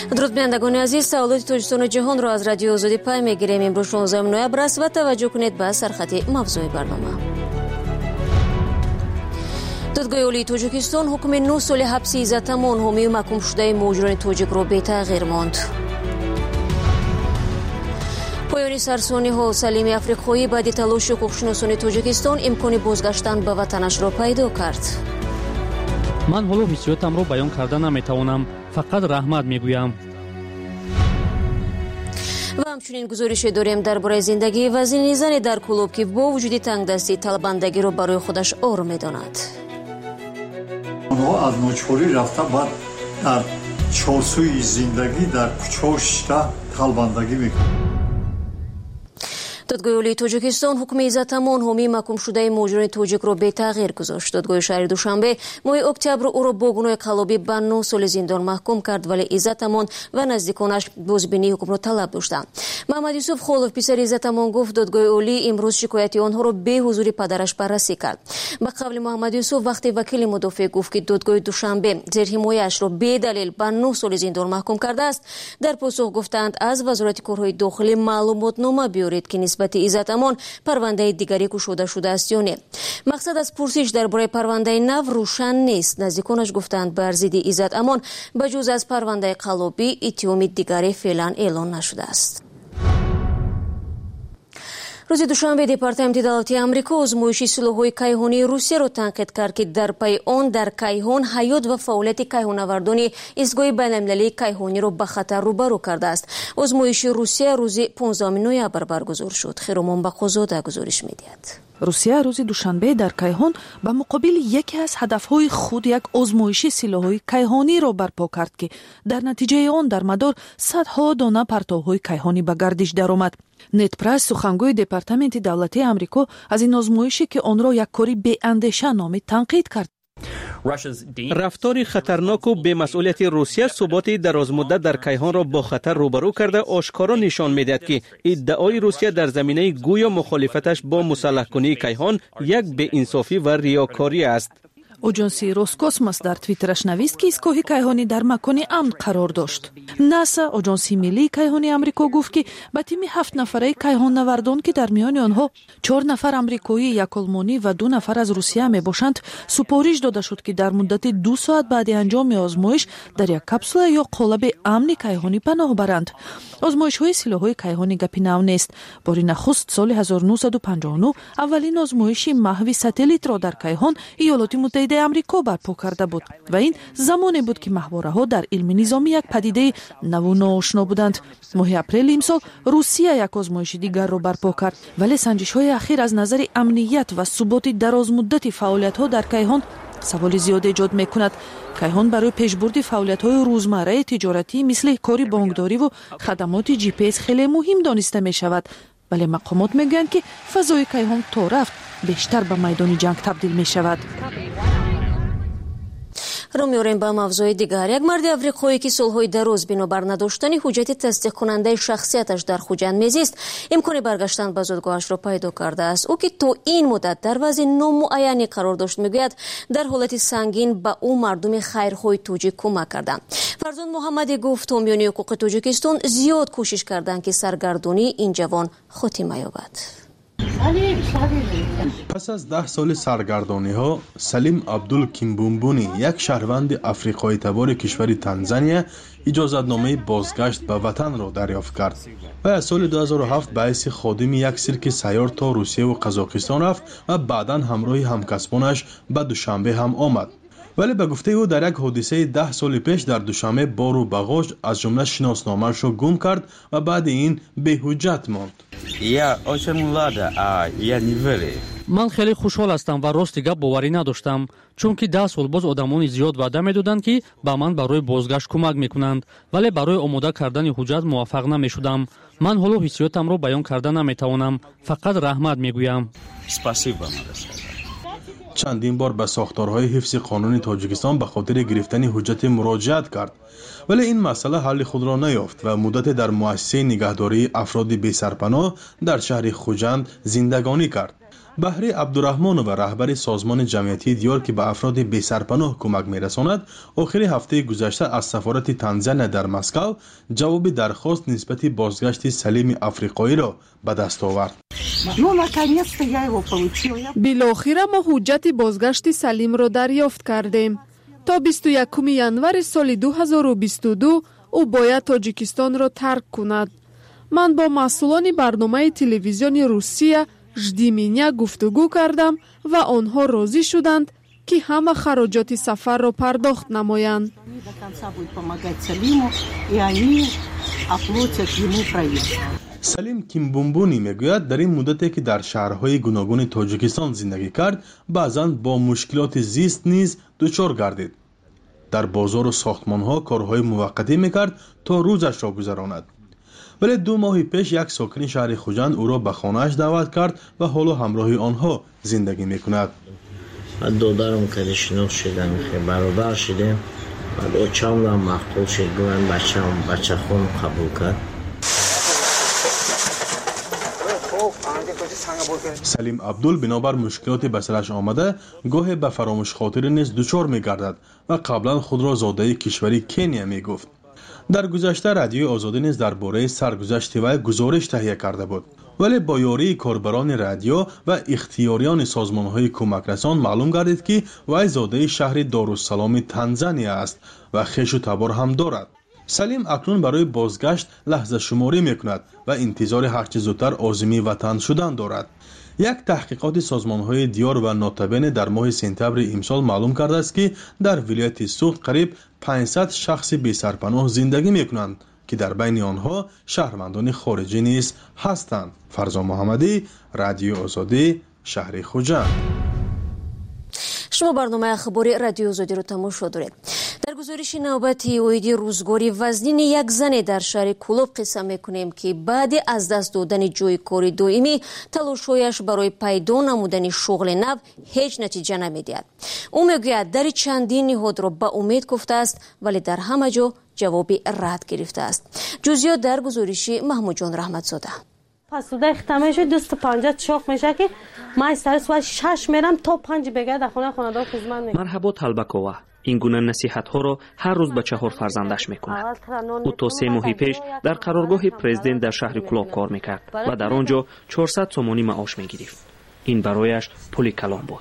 درود بینندگان عزیز، سوالات توجستان و جهان را از رادیو آزادی پای میگیریم. امروز 16 نوامبر است و توجه کنید به سرخط موضوع برنامه. دادگاه عالی تاجیکستان حکم 9 سال حبس عزت امان حامی و محکوم شده مهاجران تاجیک را بی تغییر ماند. پایان سرسانی ها سلیم افریقایی بعد تلاش حقوقشناسان تاجیکستان امکان بازگشتن به وطنش را پیدا کرد. من حالا حسیاتم را بیان کرده نمیتوانم، فقط رحمت میگویم. و همچنین گزارش داریم درباره زندگی وزین زن در کلوب که با وجود تنگدستی طلبندگی را برای خودش آرام می‌داند. آنها از نوچوری رفته بعد در چارسوی زندگی در کوچه طلبندگی می‌کنند. دادگاه عالی تاجیکستان حکم عزت امان حامی محکوم شده مهاجران تاجیک را بی تغییر گذاشت. دادگاه شهر دوشنبه ماه اکتبر او را با گناه قلابی به 9 سال زندان محکوم کرد، ولی عزت امان و نزدیکانش بازبینی حکم را طلب داشتند. محمد یوسف خالف پسر عزت امان گفت دادگاه عالی امروز شکایت آنها را به حضور پدرش بررسی کرد. به قول محمد یوسف وقتی وکیل مدافع گفت که دادگاه دوشنبه زیر حمایه‌اش را به دلیل به 9 سال زندان محکوم کرده است، در پاسخ گفتند از وزارت کارهای داخلی معلومات نامه بیارید که نسبت عزت امان پرونده دیگری گشوده شده است یا نه. مقصد از پرسش درباره پرونده نو روشن نیست. نزدیکانش گفتند بر ضد عزت امان بجز از پرونده قلابی اتهام دیگری فعلا اعلان نشده است. روز دوشنبه دپارتمент اطلاعاتی آمریکا آزمایشی سلاح‌های کیهانی روسیه را تنقید کرد که در پی آن در کیهان حیات و فعالیت کیهان‌آوردان ایستگاه بین‌المللی کیهانی را به خطر روبرو کرده است. آزمایش روسیه روز 15 نوامبر برگزار شد. خیرمان بقازاده گزارش می‌دهد. روسیه روز دوشنبه در کیهان به مقابل یکی از هدفهای خود یک آزمایشی سلاح‌های کیهانی را برپا کرد که در نتیجه آن در مدار صدها دانه پرتوهای کیهانی به گردش درآمد. نت پرس سخنگوی دپارتمент دولتی آمریکا از این آزمایشی که آن را یک کاری بی‌اندیشه نامید تنقید کرد. رفتار خطرناک و بی‌مسئولیت روسیه ثبات درازمدت در کیهان را با خطر روبرو کرده آشکارا نشان می‌دهد که ادعای روسیه در زمینه گویا مخالفتش با مسلح کنی کیهان یک بی‌انصافی و ریاکاری است. اجنسی روسکوسموس در توییترش نوشت که ایستگاه کیهانی در مکان امن قرار داشت. ناسا اجنسی ملی کیهانی آمریکا گفت که به تیم 7 نفره کیهان نوردان که در میان آنها 4 نفر آمریکایی، 1 آلمانی و 2 نفر از روسیه میباشند سپارش داده شد که در مدت 2 ساعت بعد انجام آزمایش در یک کپسول یا قالب امن کیهانی پناه برند. آزمایش‌های سلاح‌های کیهانی گپی نو نیست. بار نخست سال 1959 اولین آزمایش محو ساتلیت را در کیهان ایالات متحده آمریکا برپا کرده بود و این زمانی بود که ماهواره‌ها در علم نظامی یک پدیده نو و ناآشنا بودند. ماه اپریل امسال روسیه یک آزمایش دیگر را برپا کرد، ولی سنجش‌های اخیر از نظر امنیت و ثبات درازمدت فعالیت‌ها در کیهان سوال زیاد ایجاد می‌کند. کیهان برای پیشبرد فعالیت‌های روزمره تجارتی مثل کاری بانکداری و خدمات جی پی اس خیلی مهم دانسته می‌شود، ولی مقامات میگویند که فضای کیهان تا رفت بیشتر به میدان جنگ تبدیل می‌شود. رو میاریم به موضوع دیگر. یک مرد افریقایی که سالهای دراز بنابر نداشتن حجت تصدیق کننده شخصیتش در خوجند میزیست امکان برگشتن به زادگاهش را پیدا کرده است. او که تا این مدت در وضع نامعینی قرار داشت میگوید در حالت سنگین به او مردم خیرخواه تاجیک کمک کردند. فرزند محمدی گفت حامیان حقوق تاجیکستان زیاد کوشش کردند که سرگردانی این جوان خاتمه یابد. پس از 10 سال سرگردانی ها سلیم عبدالکیمبومبونی یک شهروند افریقایی تبار کشور تانزانیا اجازتنامه بازگشت به وطن را دریافت کرد و از سال 2007 به حیث خادم یک سیرک سیار تا روسیه و قزاقستان رفت و بعداً همراه همکسبانش به دوشنبه هم آمد. ولی به گفته او در یک حادثه 10 سال پیش در دوشنبه بار و باگاژ از جمله شناسنامه‌اش را گم کرد و بعد این به حجت ماند. من خیلی خوشحال هستم و راست گپ باوری نداشتم، چون که 10 سال باز آدمان زیاد وعده میدادند که به من برای بازگشت کمک میکنند، ولی برای آماده کردن حجت موفق نمیشدم. من حالا حسیاتم را بیان کرده نمیتوانم، فقط رحمت میگویم. چندین بار به ساختارهای حفظ قانون تاجیکستان به خاطر گرفتن حجت مراجعت کرد، ولی این مسئله حل خود را نیافت و مدت در مؤسسه نگهداری افراد بی سرپناه در شهر خوجند زندگانی کرد. بهری عبدالرحمن و رهبر سازمان جمعیتی دیار که به افراد بی‌سرپناه کمک می‌رساند، آخر هفته گذشته از سفارت تانزانیا در مسکو جواب درخواست نسبت بازگشت سلیم افریقایی را به دست آورد. بالاخره ما حجت بازگشت سلیم را دریافت کردیم. تا 21 январи соли 2022 او باید تاجیکستان را ترک کند. من با مسئولان برنامه تلویزیونی روسیه ژدیمینیا گفتگو کردم و آنها راضی شدند که همه خراجات سفر را پرداخت نمایند. سلیم کیمبومبونی میگوید در این مدتی که در شهرهای گوناگون تاجیکستان زندگی کرد، بعضاً با مشکلات زیست نیز دچار گردید. در بازار و ساختمان‌ها کارهای موقتی میکرد تا روزش را گذراند. ولی 2 ماه پیش یک ساکن شهر خوجند او را به خانه‌اش دعوت کرد و حالا همراه آنها زندگی میکند. دادرم که شناخت شدم، برادر شدم، بعد اوچام را مقتول شد، گویم بچه خون قبول کرد. سلیم عبدول بنابر مشکلات به سرش آمده گاهی به فراموش خاطری نیز دچار می‌گردد و قبلا خود را زاده کشوری کنیا میگفت. در گذشته رادیوی آزادی نیز درباره سرگذشت وی گزارش تهیه کرده بود، ولی با یاری کاربران رادیو و اختیاریان سازمان‌های کمکرسان معلوم گردید که وی زاده شهر دارالسلام تانزانیا است و خویش و تبار هم دارد. سلیم اکنون برای بازگشت لحظه شماری میکند و انتظار هرچه زودتر عازم وطن شدن دارد. یک تحقیقات سازمان‌های دیار و ناتبین در ماه سپتامبر امسال معلوم کرده است که در ولایت سوخت قریب 500 شخص بی‌سرپناه زندگی میکنند که در بین آنها شهروندان خارجی نیز هستند. فرزان محمدی، رادیو آزادی، شهر خوجند. شما برنامه اخباری رادیو آزادی رو تماشا دارید. در گزارش نوبتی اویدی روزگاری وزنین یک زن در شهر کلوب قصه میکنیم که بعد از دست دادن جای کاری دائمی تلاش‌هایش برای پیدا نمودن شغل نو هیچ نتیجه نمیدهد. او میگوید در چندین نهاد را به امید گفته است ولی در همه جا جوابی رد گرفته است. جزئیات در گزارش محمود جان رحمتزاده. پسوده ختمه شد 250 چاق میشه که من سر سوال 6 میرم تا 5 بگه در خونه دار خدمت میکنم. مرحبا طلبکووا این گونه نصیحت ها را هر روز به 4 فرزندش میکند. او تا 3 ماه پیش در قرارگاه پرزیدنت در شهر کلوب کار میکرد و در آنجا 400 سومانی معاش میگرفت. این برایش پولی کلان بود.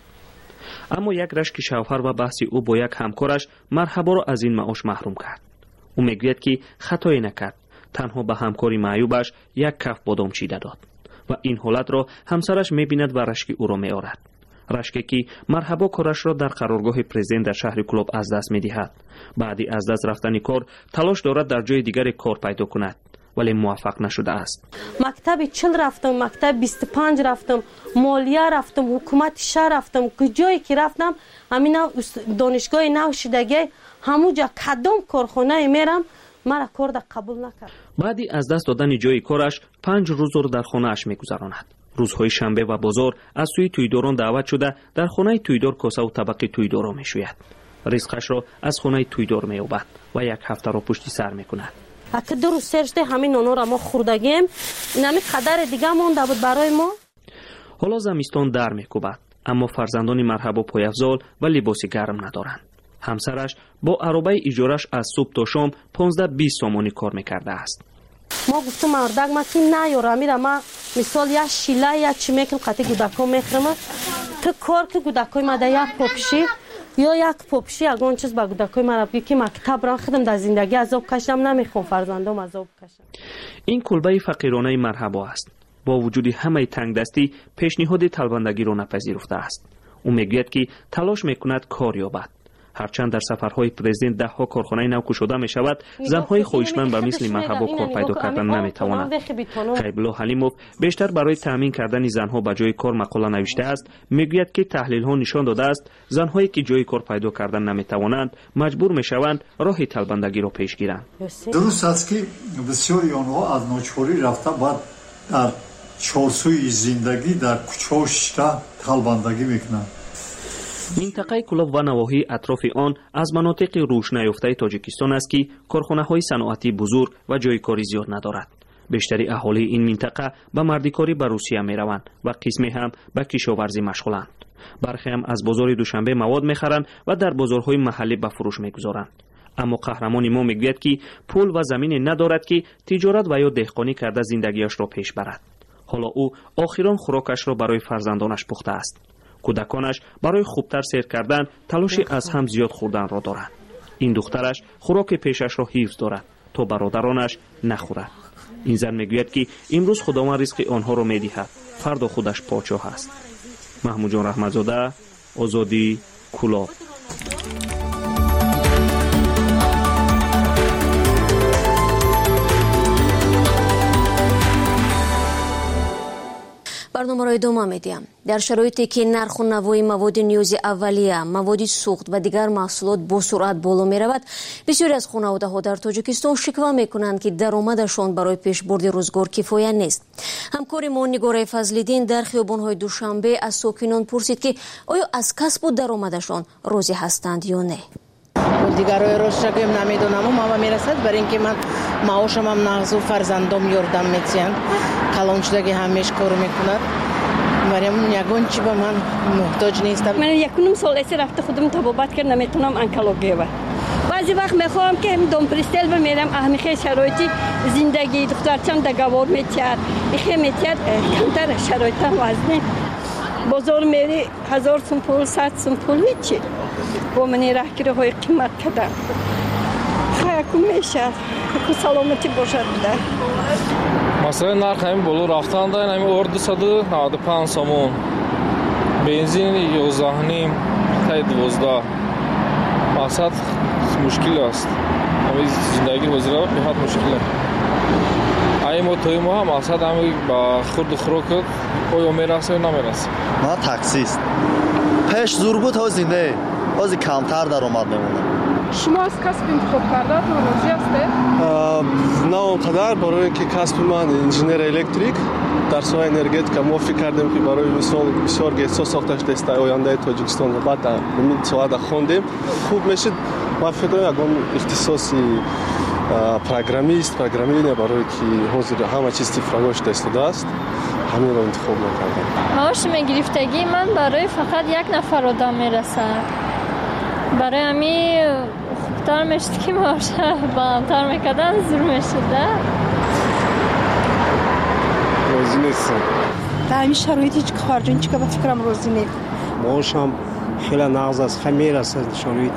اما یک رشک شوهر و بحث او با یک همکارش مرحبا را از این معاش محروم کرد. او میگوید که خطایی نکرد، تنها به همکاری معیوبش یک کف بادام چیده داد و این حالت را همسرش میبیند و رشک او را میآرد. رشکی که مرحبا کارش را در قرارگاه پرزیدنت در شهر کلوب از دست میدهد. بعدی از دست رفتن کار تلاش دارد در جای دیگر کار پیدا کند ولی موفق نشده است. مکتب 40 رفتم، مکتب 25 رفتم، مالیه رفتم، حکومت شهر رفتم، کجایی که رفتم همین دانشگاه نوشیدگی همونجا کدام کارخانه میرم مرا کار در قبول نکرد. بعدی از دست دادن جای کارش 5 روز را در خانه اش میگذراند. روزهای شنبه و بازار از سوی تویداران دعوت شده در خانه تویدار کاسه و طبق تویدار را میشوید. رزقش را از خانه تویدار مییابد و یک هفته را پشت سر میکند. اگه دو روز سرشته همین اونا را ما خوردگیم نمی قدر دیگه مونده بود برای ما. حالا زمستان در میکوبد اما فرزندان مرحبا پایافزال و لباس گرم ندارند. همسرش با عربه اجارش از صبح تا شام 15-20 سومانی کار میکرده است. ما گفتم مردک ما که نه یارا میرم ما مثال یا شیله یا چی میکنم قطعی گودکا میخرم تو کار که گودکای ما در یک پاپشی یا یک پاپشی اگه چیز با گودکای ما را بگی که مکتب را خودم در زندگی عذاب کشیدم نمیخوام فرزندم عذاب کشم. این کلبه فقیرانه مرحبا است. با وجود همه تنگ دستی پیشنهاد طلبندگی را نپذیرفته است. او میگوید که تلاش میکند کار یابد. هرچند در سفرهای پرزیدنت ده ها کارخانه نو گشوده می شود، زنهای خواهشمند به مثل مرحبا کار پیدا کردن نمی توانند. خیبلا حلیموف بیشتر برای تامین کردن زنها به جای کار مقاله نوشته است. میگوید که تحلیل ها نشان داده است زنهایی که جای کار پیدا کردن نمی توانند مجبور می شوند راه طلبندگی را پیش گیرند. درست است که بسیاری آنها از ناچاری رفته بعد در چارسوی زندگی در کوچه‌ها شده طلبندگی میکنند. منطقه کلوب و نواحی اطراف آن از مناطق روش نیافته تاجیکستان است که کارخانه‌های صنعتی بزرگ و جای کاری زیاد ندارد. بیشتری اهالی این منطقه به مردیکاری به روسیه میروند و قسمی هم به کشاورزی مشغولند. برخی هم از بازار دوشنبه مواد میخرند و در بازارهای محلی به فروش میگذارند. اما قهرمان ما میگوید که پول و زمین ندارد که تجارت و یا دهقانی کرده زندگیش را پیش برد. حالا او آخران خوراکش را برای فرزندانش پخته است. کودکانش برای خوبتر سیر کردن تلاشی از هم زیاد خوردن را دارند. این دخترش خوراک پیشش را حفظ دارد تا برادرانش نخورد. این زن میگوید که امروز خداوند رزق آنها را میدهد، فردا خودش پادشاه است. محمود جان رحمتزاده، آزادی، کلاب. برنامه را ادامه میدیم. در شرایطی که نرخ و نوای مواد نیاز اولیه، مواد سوخت و دیگر محصولات با سرعت بالا می رود، بسیاری از خانواده ها در تاجیکستان شکوه می کنند که درآمدشان برای پیشبرد روزگار کفایت نیست. همکار ما نگاره فضل‌الدین در خیابان‌های دوشنبه از ساکنان پرسید که آیا از کسب و درآمدشان راضی هستند یا نه. دیگرای روز شکم نمیدونم اما میرسد برای اینکه من معاشم هم نغز و فرزندم یاردم میتیم کلان شده که همیش کار میکند مریم یگون چی به من محتاج نیستم. من یکونم سال ایسی رفته خودم تبابت کرد نمیتونم انکلوگی و بعضی وقت میخوام که دوم پریستل بمیرم اهمیخه شرایطی زندگی دخترچم دگوار میتید ایخه میتید کمتر شرایطم وزنه بازار میری 1000 سوم پول 100 سوم پول هیچی با منی رهگیری های قیمت کده خیلی میشه که سلامتی باشد بده. مثلا نرخ همین بلو رفتن دارن همین ارد 195 سومون بنزین 11 نیم تا 12 مقصد مشکل است همین زندگی وزیرا بهت مشکله ای ما توی ما هم مقصد همین با خورد خوراک پای میرسه نمیرسه. ما تاکسیست پیش زور بود ها زنده بازی کمتر درآمد میمونه. شما از کسب انتخاب کرده تو راضی هستید؟ نه اونقدر برای اینکه کسب من انجینر الکتریک در سوی انرژتیک ما فکر کردیم که برای مثال بسیار گیسا ساختش دست آینده تاجیکستان بعد در این سواد خوندیم خوب میشه. ما فکر کنم اختصاصی پروگرامیست برای که حاضر همه چیز تفراگوش دست است همین رو انتخاب کردم. معاش گرفتگی من برای فقط یک نفر آدم میرسد. برای همین خوبتر میشد که معاش بالاتر میکردن زور میشده. راضی نیستم. در همین شرایطی که خارجان چیکار به فکرم راضی نیست. معاش هم خیلی نغز است خیلی میرسد شرایط.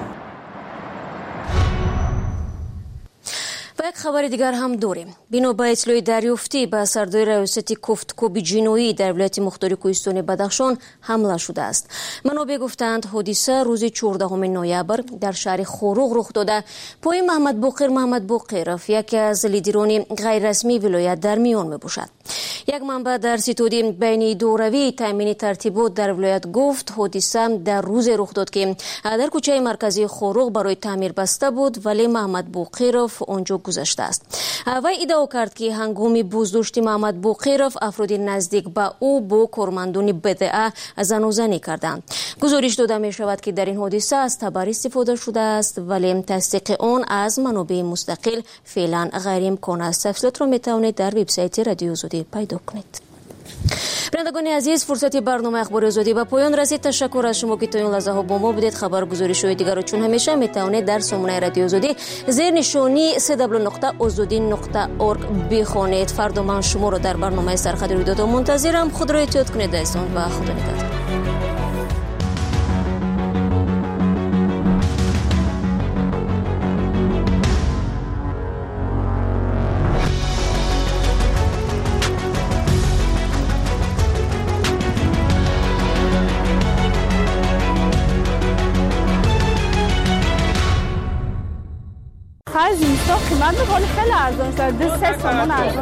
یک خبر دیگر هم داریم. بنا به اطلاع دریافتی به سردار ریاست کوفتکوب جنایی در ولایت مختار کوهستان بدخشان حمله شده است. منابع گفتند حادثه روز 14 نوامبر در شهر خوروغ رخ داده. پای محمد باقرف یکی از لیدران غیر رسمی ولایت در میان می باشد. یک منبع در ستاد بین دوروی تامین ترتیبات در ولایت گفت حادثه در روز رخ داد که در کوچه مرکزی خوروغ برای تعمیر بسته بود ولی محمد باقرف آنجا گذشته است. وی ادعا کرد که هنگام بازداشت محمد باقرف افراد نزدیک به او با کارمندان بدعه زنی کردند. گزارش داده می شود که در این حادثه از تبر استفاده شده است ولی تصدیق آن از منابع مستقل فعلا غیر امکان است. تفصیلات را می توانید در وبسایت رادیو آزادی پیدا کنید. بینندگان عزیز فرصتی برنامه اخبار آزادی به پایان رسید. تشکر از شما که تا این لحظه ها با ما بودید. خبرگزاری‌های دیگر را چون همیشه می توانید در سامانه رادیو آزادی زیر نشانی www.azadi.org بخوانید. فردا من شما را در برنامه سرخط رویدادها منتظرم. خود را احتیاط کنید و خدا نگهدار. زمستان قیمت میکنه خیلی ارزان شد 3 تومان ارزان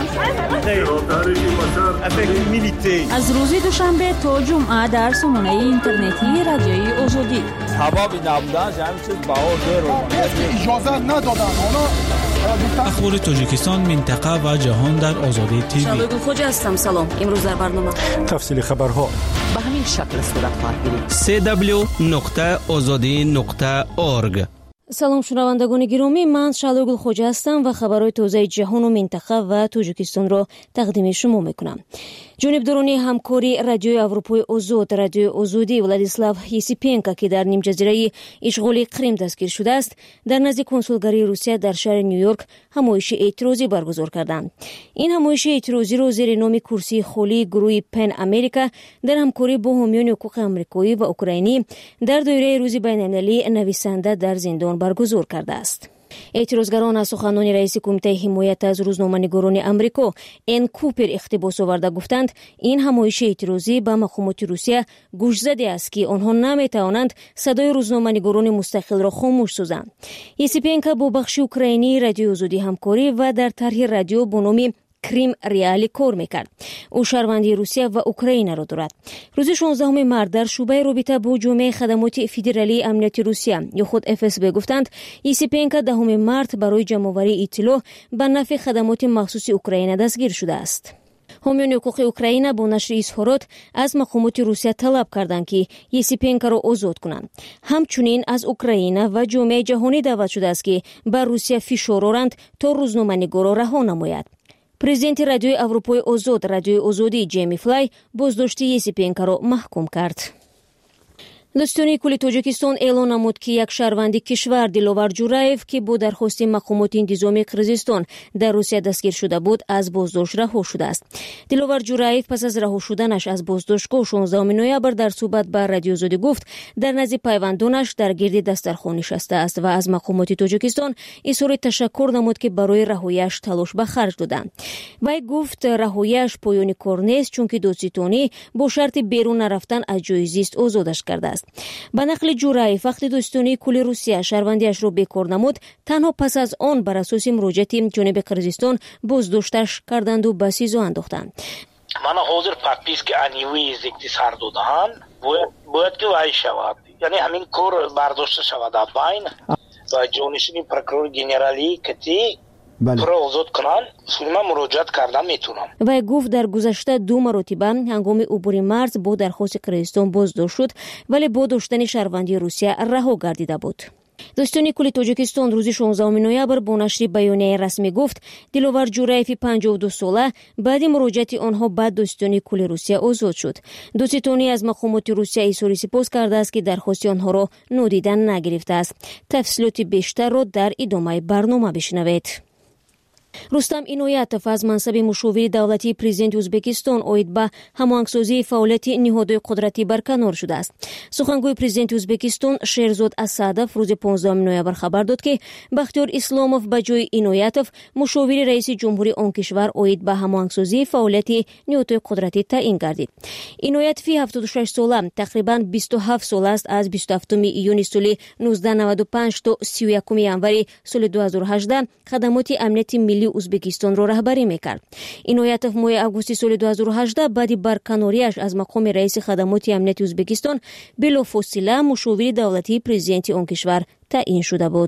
شد. از روز دوشنبه تا جمعه در سامانه اینترنتی رادیوی آزادی حبابی نبودن همین چیز بهار اجازه ندادن اخبار تاجیکستان منطقه و جهان در آزادی تیوی. شبگون خوجه هستم. سلام. امروز در برنامه تفصیل خبرها به همین شکل صورت خواهد گرفت. www.azadi.org салом шунавандагони гиромӣ, ман Шалогул Хоҷа ҳастам ва хабарҳои тозаи ҷаҳону минтақа ва Тоҷикистонро тақдими шумо мекунам. ҷонибдорони ҳамкори Радиои Аврупои Озод, Радиои Озодӣ Владислав Есипенко, ки дар нимҷазираи ишғоли Крим дастгир шудааст, дар назди консулгарии Русия дар шаҳри Нью-Йорк ҳамоиши эътирозӣ баргузор карданд. Ин ҳамоиши эътирозиро зери номи курсии холии гурӯҳи Пен Америка дар ҳамкорӣ бо ҳомиёни ҳуқуқи амрикоӣ ва украинӣ дар доираи рӯзи байналмилалии нависанда дар зиндон баргузор кардааст. эътирозгарон аз суханони раиси кумитаи ҳимоят аз рӯзноманигорони Амрико Эн Купер иқтибос оварда гуфтанд, ин ҳамоиши эътирозӣ ба мақомоти Русия гӯшзаде аст, ки онҳо наметавонанд садои рӯзноманигорони мустақилро хомӯш созанд. Есипенко бо бахши украинии Радиои Озодӣ ҳамкорӣ ва дар тарҳи радио бо номи Крим Реали кор мекард. ӯ шаҳрвандии Русия ва Украинаро дорад. рӯзи 16 март дар шӯъбаи робита бо ҷомеаи хадамоти федералии амнияти Русия ё худ ФСБ гуфтанд, Есипенко 10 март барои ҷамъоварии иттилоъ ба нафъи хадамоти махсуси Украина дастгир шудааст. ҳомиёни ҳуқуқи Украина бо нашри изҳорот аз мақомоти Русия талаб карданд, ки Есипенкоро озод кунанд. ҳамчунин аз Украина ва ҷомеаи ҷаҳонӣ даъват шудааст, ки ба Русия фишор оранд, то рӯзноманигорро раҳо намояд. Президенти Радиои Аврупои Озод, Радиои Озодӣ Ҷейми Флай боздоштии Есипенкоро маҳкум кард. Дӯстони кӯли Тоҷикистон эълон намуд, ки як шаҳрванди кишвар Диловар Ҷураев, ки бо дархости мақомоти интизоми Қирғизистон дар Русия дастгир шуда буд, аз боздошт раҳо шудааст. Диловар Ҷураев пас аз раҳо шуданаш аз боздоштгоҳ 16 ноябр дар суҳбат ба Радиои Озодӣ гуфт, дар назди пайвандонаш дар гирди дастархон нишастааст ва аз мақомоти Тоҷикистон изҳори ташаккур намуд, ки барои раҳояш талош ба харҷ доданд. Вай гуфт, раҳояш поёни кор нест, чунки додситонӣ бо шарти берун нарафтан аз ҷойи зист озодаш кардааст. ба нақли Ҷураев, вақти дӯстонии кӯли Русия шаҳрвандиашро бекор намуд, танҳо пас аз он бар асоси муроҷиати ҷониби Қирғизистон боздошташ карданду ба СИЗО андохтанд. мана ҳозир подписки анивии зикти сар додаҳанд, бояд ки вай шавад, яъне ҳамин кор бардошта шавад аз байн ва ҷонишини прокурори генералӣ кати пурра озод кунанд. ман муроҷиат карда метунам. Вай гуфт, дар гузашта 2 маротиба ҳангоми убури марз бо дархости Қирғизистон боздошт шуд, вале бо доштани шаҳрвандии Русия раҳо гардида буд. дӯстони кӯли Тоҷикистон рӯзи 16 ноябр бо нашри баёнияи расмӣ гуфт, Диловар Ҷураеви 52 сола баъди муроҷиати онҳо ба дӯстони кӯли Русия озод шуд. Дӯститонӣ аз мақомоти Русия изҳори сипос кардааст, ки дархости онҳоро нодида нагирифтааст. тафсилоти бештарро дар идомаи барнома бишнавед. Рустам Иноятов аз мансаби мушовири давлатии президенти Ӯзбекистон оид ба ҳамоҳангсозии фаъолияти ниҳодҳои қудратӣ барканор шудааст. сухангӯи президенти Ӯзбекистон Шерзод Асадов рӯзи 15 ноябр хабар дод, ки Бахтиёр Исломов ба ҷои Иноятов мушовири раиси ҷумҳури он кишвар оид ба ҳамоҳангсозии фаъолияти ниҳодҳои қудратӣ таъин гардид. Иноятови 76 сола тақрибан 27 сол аст аз 27 июни соли 1995 то 31 январи соли 2018 хадамоти амнияти миллии Ӯзбекистонро раҳбарӣ мекард. Иноятов моҳи августи соли 2018 баъди барканориаш аз мақоми раиси хадамоти амнияти Ӯзбекистон билофосила мушовири давлатии президенти он кишвар таъин шуда буд.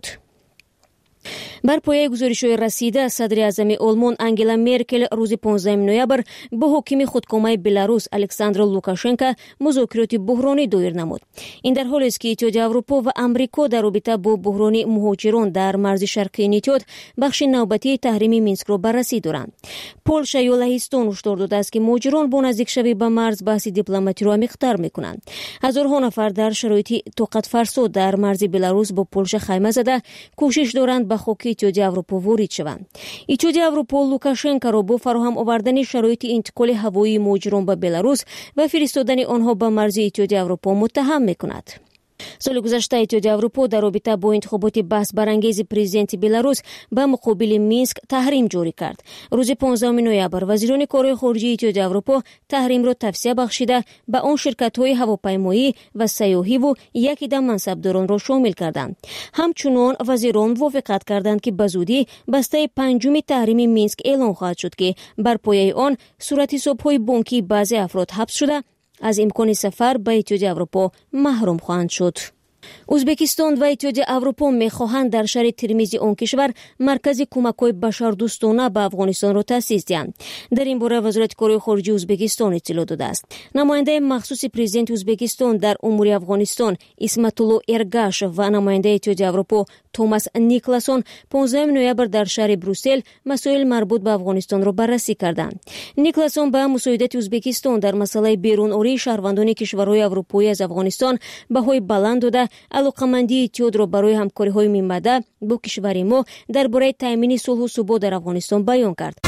бар пояи гузоришҳои расида садри аъзами Олмон Ангела Меркел рӯзи 15 ноябр бо ҳокими худкомаи Беларус Александр Лукашенко музокироти буҳронӣ доир намуд. ин дар ҳолест, ки Иттиҳоди Аврупо ва Амрико дар робита бо буҳрони муҳоҷирон дар марзи шарқии Нитёд бахши навбатии таҳрими Минскро баррасӣ доранд. Полша ё Лаҳистон ҳушдор додааст, ки муҳоҷирон бо наздикшавӣ ба марз баҳси дипломатиро амиқтар мекунанд. ҳазорҳо нафар дар шароити тоқатфарсо дар марзи Беларус бо Полша хайма зада кӯшиш доранд ба хоки Иттиҳоди Аврупо ворид шаванд. Иттиҳоди Аврупо Лукашенкоро бо фароҳам овардани шароити интиқоли ҳавоии муҳоҷирон ба Беларус ва фиристодани онҳо ба марзи Иттиҳоди Аврупо муттаҳам мекунад. соли гузашта Иттиҳоди Аврупо дар робита бо интихоботи баҳсбарангези президенти Беларус ба муқобили Минск таҳрим ҷорӣ кард. рӯзи 15 ноябр вазирони корҳои хориҷии Иттиҳоди Аврупо таҳримро тавсия бахшида ба он ширкатҳои ҳавопаймоӣ ва сайёҳиву якида мансабдоронро шомил карданд. ҳамчунон вазирон мувофиқат карданд, ки ба зудӣ бастаи 5-уми таҳрими Минск эълон хоҳад шуд, ки бар пояи он суратҳисобҳои бонкии баъзе афрод ҳабс шуда аз имкони сафар ба Иттиҳоди Аврупо маҳрум хоҳанд шуд. узбекистон ва иттиҳоди аврупо мехоҳанд дар шаҳри тирмизи он кишвар маркази кӯмакҳои башардӯстона ба афғонистонро таъсис диҳанд. дар ин бора вазорати корҳои хориҷии узбекистон иттилоъ додааст. намояндаи махсуси президенти узбекистон дар умури афғонистон исматулло эргашев ва намояндаи иттиҳоди аврупо томас никласон 15 ноябр дар шаҳри Брюссел масоил марбут ба афғонистонро баррасӣ карданд. никласон ба мусоидати узбекистон дар масъалаи берунории шаҳрвандони кишварҳои аврупоӣ аз афғонистон баҳои баланд дода алоқамандии иттиҳодро барои ҳамкориҳои минбаъда бо кишвари мо дар бораи таъмини сулҳу субот дар афғонистон баён кард.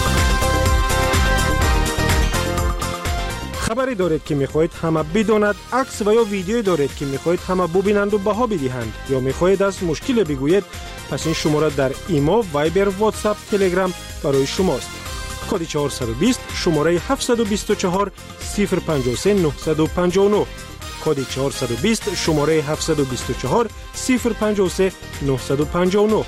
хабаре доред ки мехоҳед ҳама бидонад, акс ва ё видеое доред ки мехоҳед ҳама бубинанду баҳо бидиҳанд ё мехоҳед аз мушкиле бигӯед, пас ин шумора дар имо, вайбер, ватсап, телеграм барои шумост. коди 420 шумораи 724 053 959, коди 420 шумораи 724 053 959.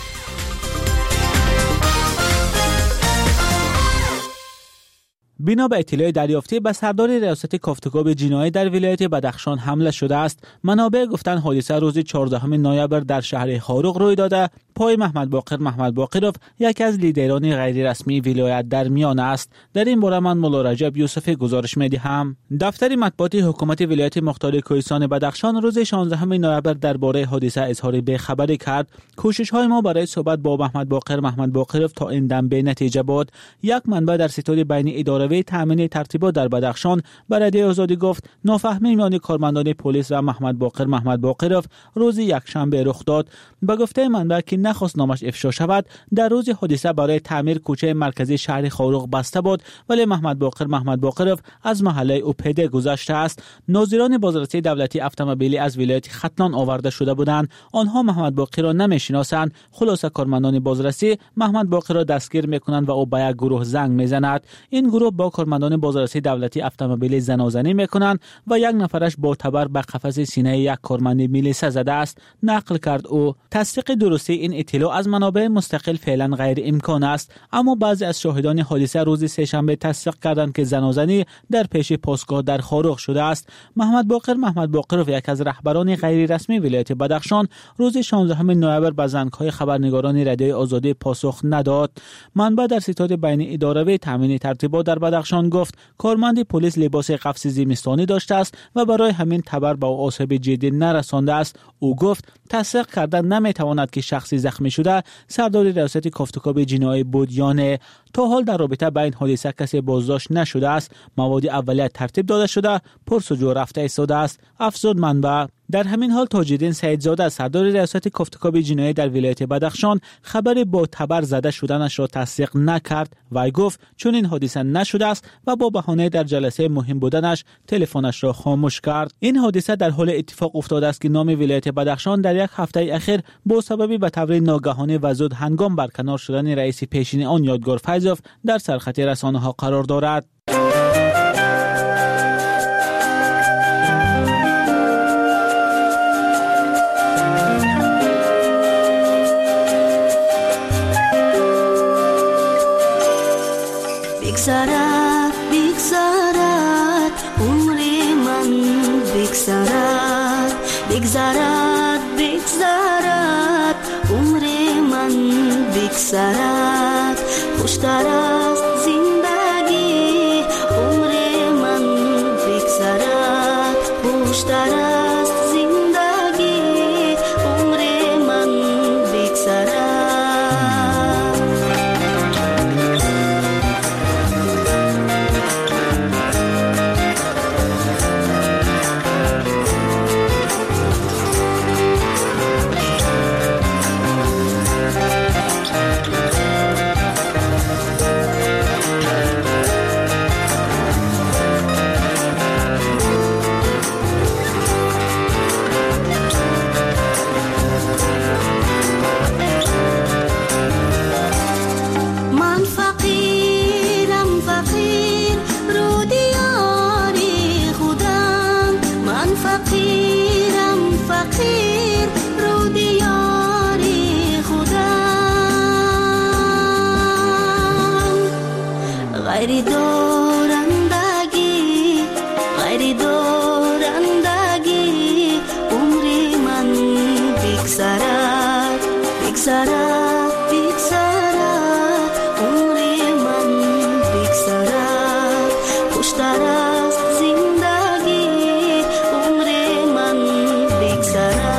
بنا به اطلاع دریافتی به سردار ریاست کافتکاب جنایی در ولایت بدخشان حمله شده است. منابع گفتند حادثه روز 14 نوامبر در شهر خاروق روی داده. پای محمد باقرov یکی از لیدران غیر رسمی ولایت در میان است. در این باره من مولا رجب یوسفی گزارش می‌دهم. دفتر مطبوعات حکومت ولایت مختار کوهستان بدخشان روز 16 نوامبر درباره حادثه اظهار بی‌خبری کرد. کوشش‌های ما برای صحبت با محمد باقرov تا این دم به نتیجه بود. یک منبع در ستاد بین اداره تامین ترتیبات در بدخشان به رادیو آزادی گفت نافهمی میان کارمندان پلیس و محمد باقرov روز یکشنبه رخ داد. به گفته منبع که نخواست نامش افشا شود، در روز حادثه برای تعمیر کوچه مرکزی شهر خاروق بسته بود، ولی محمد باقرov از محله او پیاده گذشته است. ناظران بازرسی دولتی اتومبیلی از ولایت ختلان آورده شده بودند. آنها محمد باقر را نمیشناسند. خلاصه کارمندان بازرسی محمد باقر را دستگیر میکنند و او به یک گروه زنگ میزند. این گروه با کارمندان بازرسی دولتی اتومبیلی زناشویی میکنند و یک نفرش با تبر به قفس سینه یک کارمند میلیسا زده است، نقل کرد او. تصدیق درستی این اطلاع از منابع مستقل فعلا غیر امکان است، اما بعضی از شاهدان حادثه روز سه‌شنبه تصدیق کردند که زناشویی در پیش پاسگاه در خاروق شده است. محمد باقرov یک از رهبران غیر رسمی ولایت بدخشان روز 16 نوامبر به زنگ‌های خبرنگاران رادیوی آزادی پاسخ نداد. منبع در ستاد بین اداره تامین ترتیبات در بدخشان گفت کارمند پلیس لباس قفس زمستانی داشته است و برای همین تبر به او آسیب جدی نرسانده است. او گفت تصدیق کردن نمیتواند که شخصی زخمی شده سردار ریاست کافتکاب جنایی بود یا نه. تا حال در رابطه با این حادثه کسی بازداشت نشده است. مواد اولیه ترتیب داده شده، پرسجو رفته ایستاده است. افزود منبع. در همین حال تاج‌الدین سعیدزاده سردار ریاست کافتکاب جنایی در ولایت بدخشان خبر با تبر زده شدنش را تصدیق نکرد و گفت چون این حادثه نشده است و با بهانه در جلسه مهم بودنش تلفنش را خاموش کرد. این حادثه در حال اتفاق افتاده است که نام ولایت بدخشان در یک هفته اخیر با سبب به طور ناگهانی و زود هنگام برکنار شدن رئیس پیشین آن یادگار فیضوف در سرخط رسانه‌ها قرار دارد. بگذرد عمر من، بگذرد عمر من، بگذرد خوشتر از زندگی عمر من، بگذرد خوشتر از زندگی عمر من، بگذرد. غیری دارندگی عمر بگذرد بگذرد عمر من بگذرد خوشتر از زندگی عمر من بگذرد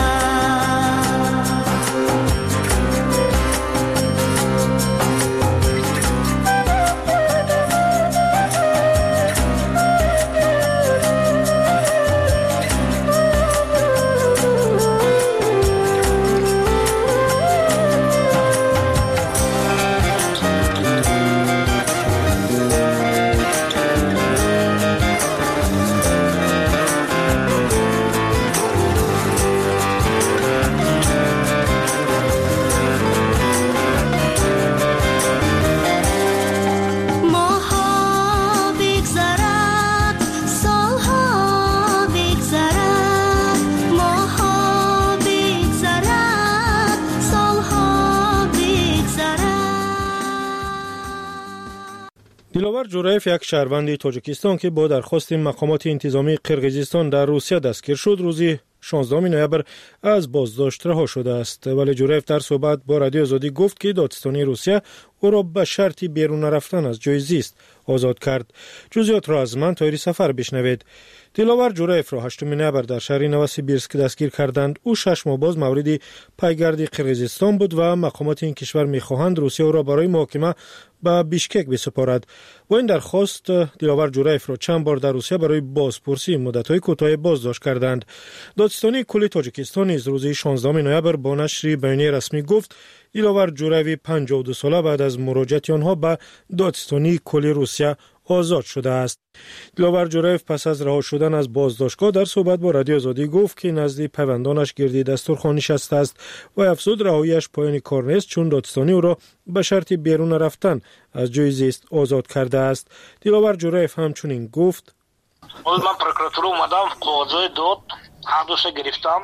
دیلوار جورایف یک شهروند تاجیکستان که با درخواست مقامات انتظامی قرقیزستان در روسیه دستگیر شد روز 16 نوامبر از بازداشت رها شده است. ولی جورایف در صحبت با رادیو آزادی گفت که دادستانی روسیه او را به شرطی بیرون رفتن از جای زیست آزاد کرد. جزئیات را از من طاهری سفر بشنوید. دیلوار جورایف را 8 نوامبر در شهر نووسیبیرسک دستگیر کردند. او 6 ماه باز مورد پایگرد قرقیزستان بود و مقامات این کشور می‌خواهند روسیه او را برای محاکمه به بیشکک بسپارد. با این درخواست دیلوار جورایف را چند بار در روسیه برای بازپرسی مدت‌های کوتاه بازداشت کردند. دادستانی کل تاجیکستان نیز روز 16 نوامبر با نشر بیانیه رسمی گفت دیلوار جورایف 52 ساله بعد از مراجعت آنها به دادستانی کل روسیه آزاد شده است. دیلوار جورایف پس از رها شدن از بازداشتگاه در صحبت با رادیو آزادی گفت که نزد پیوندانش گردی دسترخوان نشسته است و افزود رهاییش پایان کار نیست چون دادستانی او را به شرط بیرون رفتن از جای زیست آزاد کرده است. دیلوار جورایف همچنین گفت من پروکراتور اومدم قاضی داد هر دوش گرفتم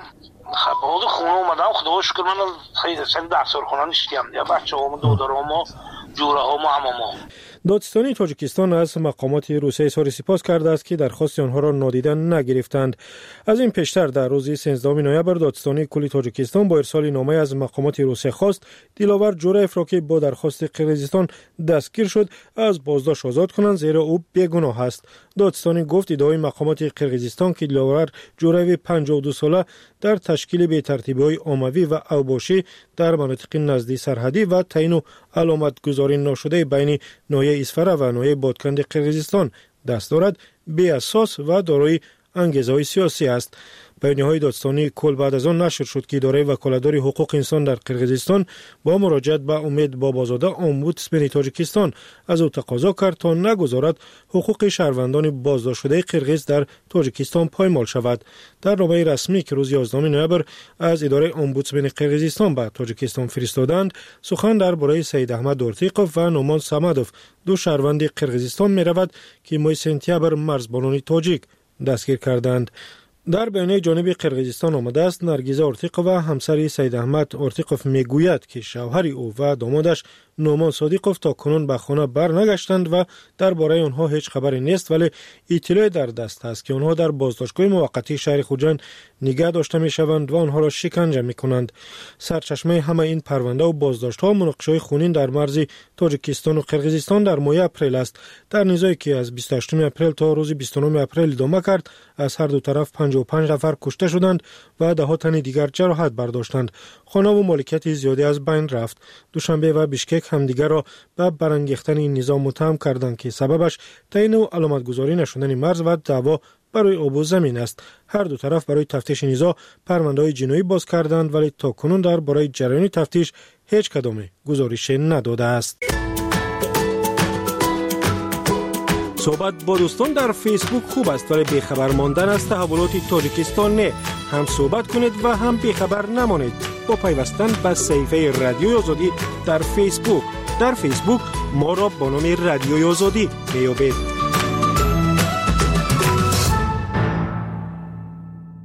خب خونه اومدم خدا شکر من خیلی دسترخوان نشدیم یا بچه‌ها دودرامو جوره‌ها همما. دادستانی تاجیکستان از مقامات روسیه اظهار سپاس کرده است که درخواست آنها را نادیده نگرفتند. از این پیشتر در روز 13 نوامبر دادستانی کل تاجیکستان با ارسال نامه از مقامات روسیه خواست دیلوار جورایف را که با درخواست قرقیزستان دستگیر شد از بازداشت آزاد کنند زیرا او بیگناه است. دادستانی گفت ادعای مقامات قرقیزستان که دیلوار جورایف 52 ساله در تشکیل بی‌ترتیبی‌های عمومی و اوباشی در مناطق نزدیک سرحدی و تعیین و علامت گذاری ناشده بین ناحیه اسفره و ناحیه بادکند قرقیزستان دست دارد بی اساس و دارای انگیزه‌های سیاسی است. بیانیه‌های دادستانی کل بعد از آن نشر شد که اداره وکالتداری حقوق انسان در قرقیزستان با مراجعت به امید بابازاده امبودسمن تاجیکستان از او تقاضا کرد تا نگذارد حقوق شهروندان بازداشت شده قرقیز در تاجیکستان پایمال شود. در نامه رسمی که روز 11 نوامبر از اداره امبودسمن قرقیزستان به تاجیکستان فرستادند سخن درباره سید احمد اورتیقوف و نومان سمدوف دو شهروند قرقیزستان می‌رود که ماه سپتامبر مرزبانان تاجیک دستگیر کردند. در بیانیه جانب قرقیزستان آمده است نرگیزه اورتیقوف و همسر سید احمد اورتیقوف میگوید که شوهر او و دامادش نومان صادقوف تا کنون به خانه برنگشتند و درباره آنها هیچ خبری نیست ولی اطلاع در دست است که آنها در بازداشتگاه موقتی شهر خوجند نگاه داشته میشوند و آنها را شکنجه میکنند. سرچشمه همه این پرونده و بازداشت‌ها مناقشه‌های خونین در مرز تاجیکستان و قرقیزستان در ماه اپریل است. در نزاعی که از 28 اپریل تا روز 29 اپریل ادامه کرد از هر دو طرف 55 نفر کشته شدند و ده ها تن دیگر جراحت برداشتند. خانه و مالکیت زیادی از بین رفت. دوشنبه و بیشکک همدیگر را به برانگیختن این نظام متهم کردند که سببش تعیین و علامتگذاری نشدن مرز و دعوا برای آب و زمین است. هر دو طرف برای تفتیش نزاع پرونده‌های جنایی باز کردند ولی تاکنون درباره جریان تفتیش هیچ کدام گزارش نداده است. صحبت با دوستان در فیسبوک خوب است ولی بیخبر ماندن از تحولات تاجیکستان نه. هم صحبت کنید و هم بیخبر نمانید با پیوستن به صفحه رادیوی آزادی در فیسبوک. در فیسبوک ما را با نام رادیوی آزادی میابید.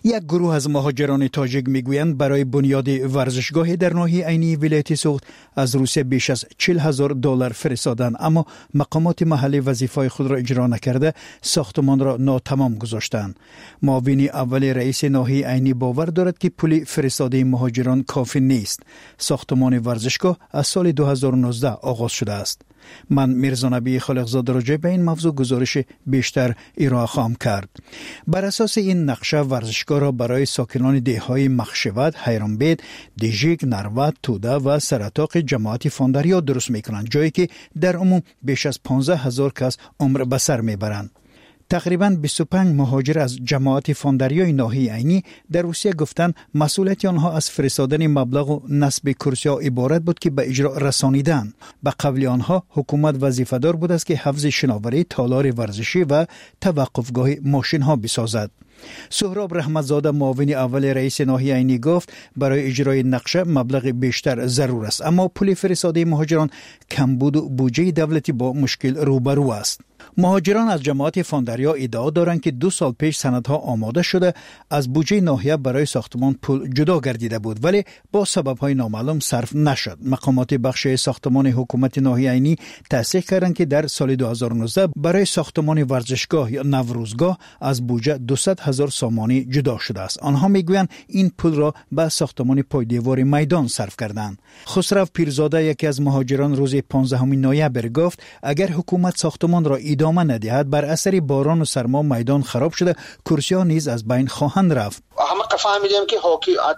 یک گروه از مهاجران تاجیک میگویند برای بنیاد ورزشگاهی در ناحیه عینی ولایت سوخت از روسیه بیش از $40,000 فرستادند، اما مقامات محلی وظیفه خود را اجرا نکرده ساختمان را ناتمام گذاشتند. معاون اول رئیس ناحیه عینی باور دارد که پول فرستاده مهاجران کافی نیست. ساختمان ورزشگاه از سال 2019 آغاز شده است. من میرزا نبی خالقزاده راجع به این موضوع گزارش بیشتر ارائه خواهم کرد. بر اساس این نقشه ورزشگاه را برای ساکنان دههای مخشوت، حیرانبید، دیژیک، نروت، توده و سراتاق جماعت فاندریا درست میکنند، جایی که در عموم بیش از 15,000 کس عمر به سر میبرند. تقریباً 25 مهاجر از جماعت فاندریای ناحیه عینی در روسیه گفتند مسئولیت آنها از فرستادن مبلغ و نصب کرسی‌ها عبارت بود که به اجرا رسانیدند. به قول آنها حکومت وظیفه‌دار بود است که حفظ شناوری، تالار ورزشی و توقفگاه ماشین‌ها بسازد. سهراب رحمتزاده معاون اول رئیس ناحیه عینی گفت برای اجرای نقشه مبلغ بیشتر ضرور است، اما پول فرستاده مهاجران کمبود و بودجه دولتی با مشکل روبرو است. مهاجران از جماعت فاندریا ادعا دارند که 2 سال پیش سندها آماده شده از بودجه ناحیه برای ساختمان پول جدا گردیده بود، ولی با سبب‌های نامعلوم صرف نشد. مقامات بخش ساختمان حکومت ناحیه عینی تصدیق کردند که در سال 2019 برای ساختمان ورزشگاه یا نوروزگاه از بودجه 200,000 سامانی جدا شده است. آنها میگویند این پول را به ساختمان پایدیوار میدان صرف کردند. خسرو پیرزاده یکی از مهاجران روز 15 نوامبر گفت اگر حکومت ساختمان را ادامه ندهد بر اثر باران و سرما میدان خراب شده، کرسی‌ها نیز از بین خواهند رفت. همه فهمیدیم که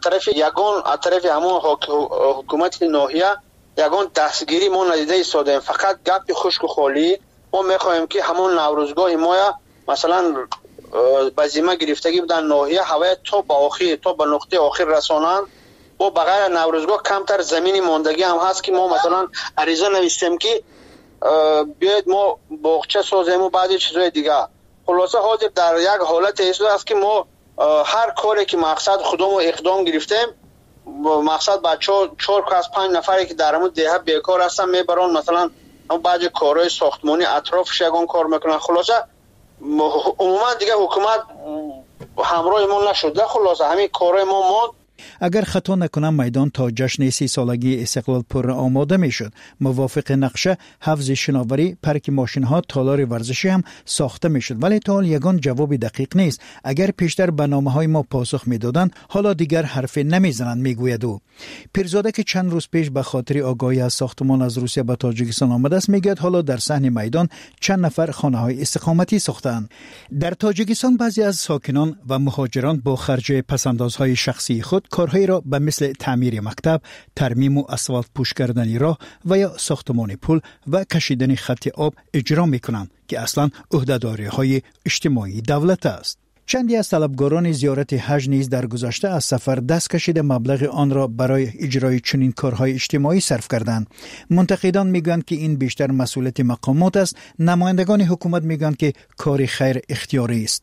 از طرف همون حکومت ناحیه یگان دستگیری ما ندیده ایستادیم. فقط گپ خشک و خالی. ما میخواهیم که همون نوروزگاه ما مثلا بزیمه گرفتگی بودن ناحیه هوای تا به نقطه آخر رسانن و بغیر نوروزگاه کمتر زمینی ماندگی هم هست که ما مثلا عریضه نوشتیم که بیاید ما باغچه سازیم و بعضی چیزهای دیگه. خلاصه حاضر در یک حالت است که ما هر کاری که مقصد خودمو اقدام گرفتیم، مقصد بچه 4 از 5 نفری که در همون دهه بیکار هستن میبرن مثلا بعضی کارهای ساختمانی اطرافش یگان کار میکنن. خلاصه عموما دیگه حکومت همراه ما نشده. خلاصه همین کارهای ما اگر خطا نکنم میدان تا جشن 30 سالگی استقلال پر آماده میشد. موافق نقشه حفظ شناوری، پارک ماشین ها، تالار ورزشی هم ساخته میشد، ولی تا حال یگان جواب دقیق نیست. اگر پیشتر برنامه های ما پاسخ میدادند حالا دیگر حرف نمیزنند، میگوید او. پیرزاده که چند روز پیش به خاطر آگاهی از ساختمان از روسیه به تاجیکستان آمده است میگوید حالا در صحن میدان چند نفر خانه های استقامتی ساختند. در تاجیکستان بعضی از ساکنان و مهاجران با خرج پسندازهای شخصی خود کارهایی را به مثل تعمیر مکتب، ترمیم و اسفالت پوش کردن راه و یا ساختمان پل و کشیدن خط آب اجرا میکنند که اصلا عهده‌داری‌های اجتماعی دولت است. چندی از طلبگاران زیارت حج نیز در گذشته از سفر دست کشیده مبلغ آن را برای اجرای چنین کارهای اجتماعی صرف کردند. منتقدان میگویند که این بیشتر مسئولیت مقامات است. نمایندگان حکومت میگویند که کار خیر اختیاری است.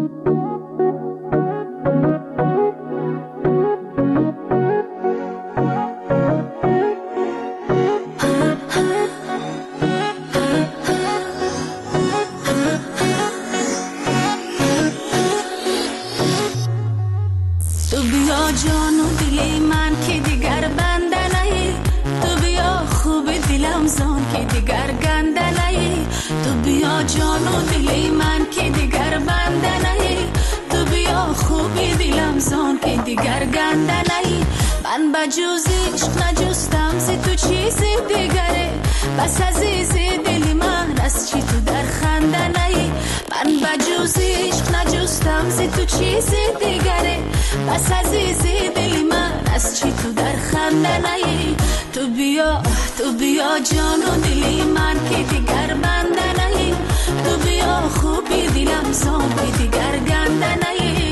جان و دل من که دیگر بنده نهی، تو بیا خوب دلم زان که دیگر گنده نهی، تو بیا جان و دل من که دیگر بنده نهی، تو بیا خوب دلم زان که دیگر گنده نهی. من بجز عشق نجستم زی تو چیزی دیگره، بس عزیز دل من از چی تو در خنده نهی. من بجز عشق نجستم زی تو چیزی دیگره، بس عزیز دل من از چی تو در خنده نهی. تو بیا جان و دل من که دیگر بنده نهی، تو بیا خوبی دلم زان که دیگر گنده نهی.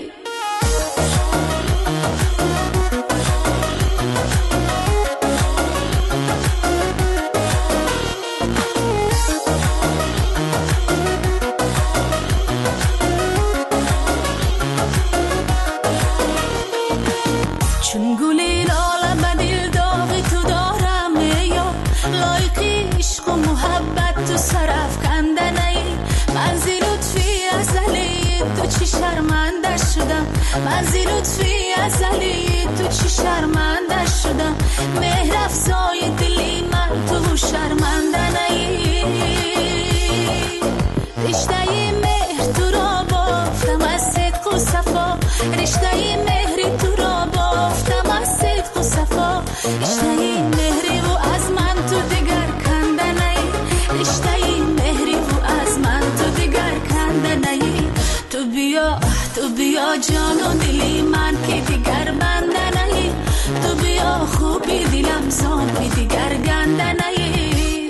چون گلی لاله به دل داغی تو دارم یا لایقی عشق و محبت تو سرف کنده نی. من زی لطفی ازلی تو چی شرم من زی لطفی ازلی تو چی شرمنده شدم مهر افزای دلی من تو شرمنده نی رشته مهر تو را بافتم از صدق و صفا رشته مهری تو را بافتم از صدق و صفا رشته مهری و از من تو دیگر کنده نی رشته مهری و از من تو دیگر کنده نی تو بیا جان و دلی من که دیگر بنده نی تو بیا خوبی دلم زان که دیگر گنده نی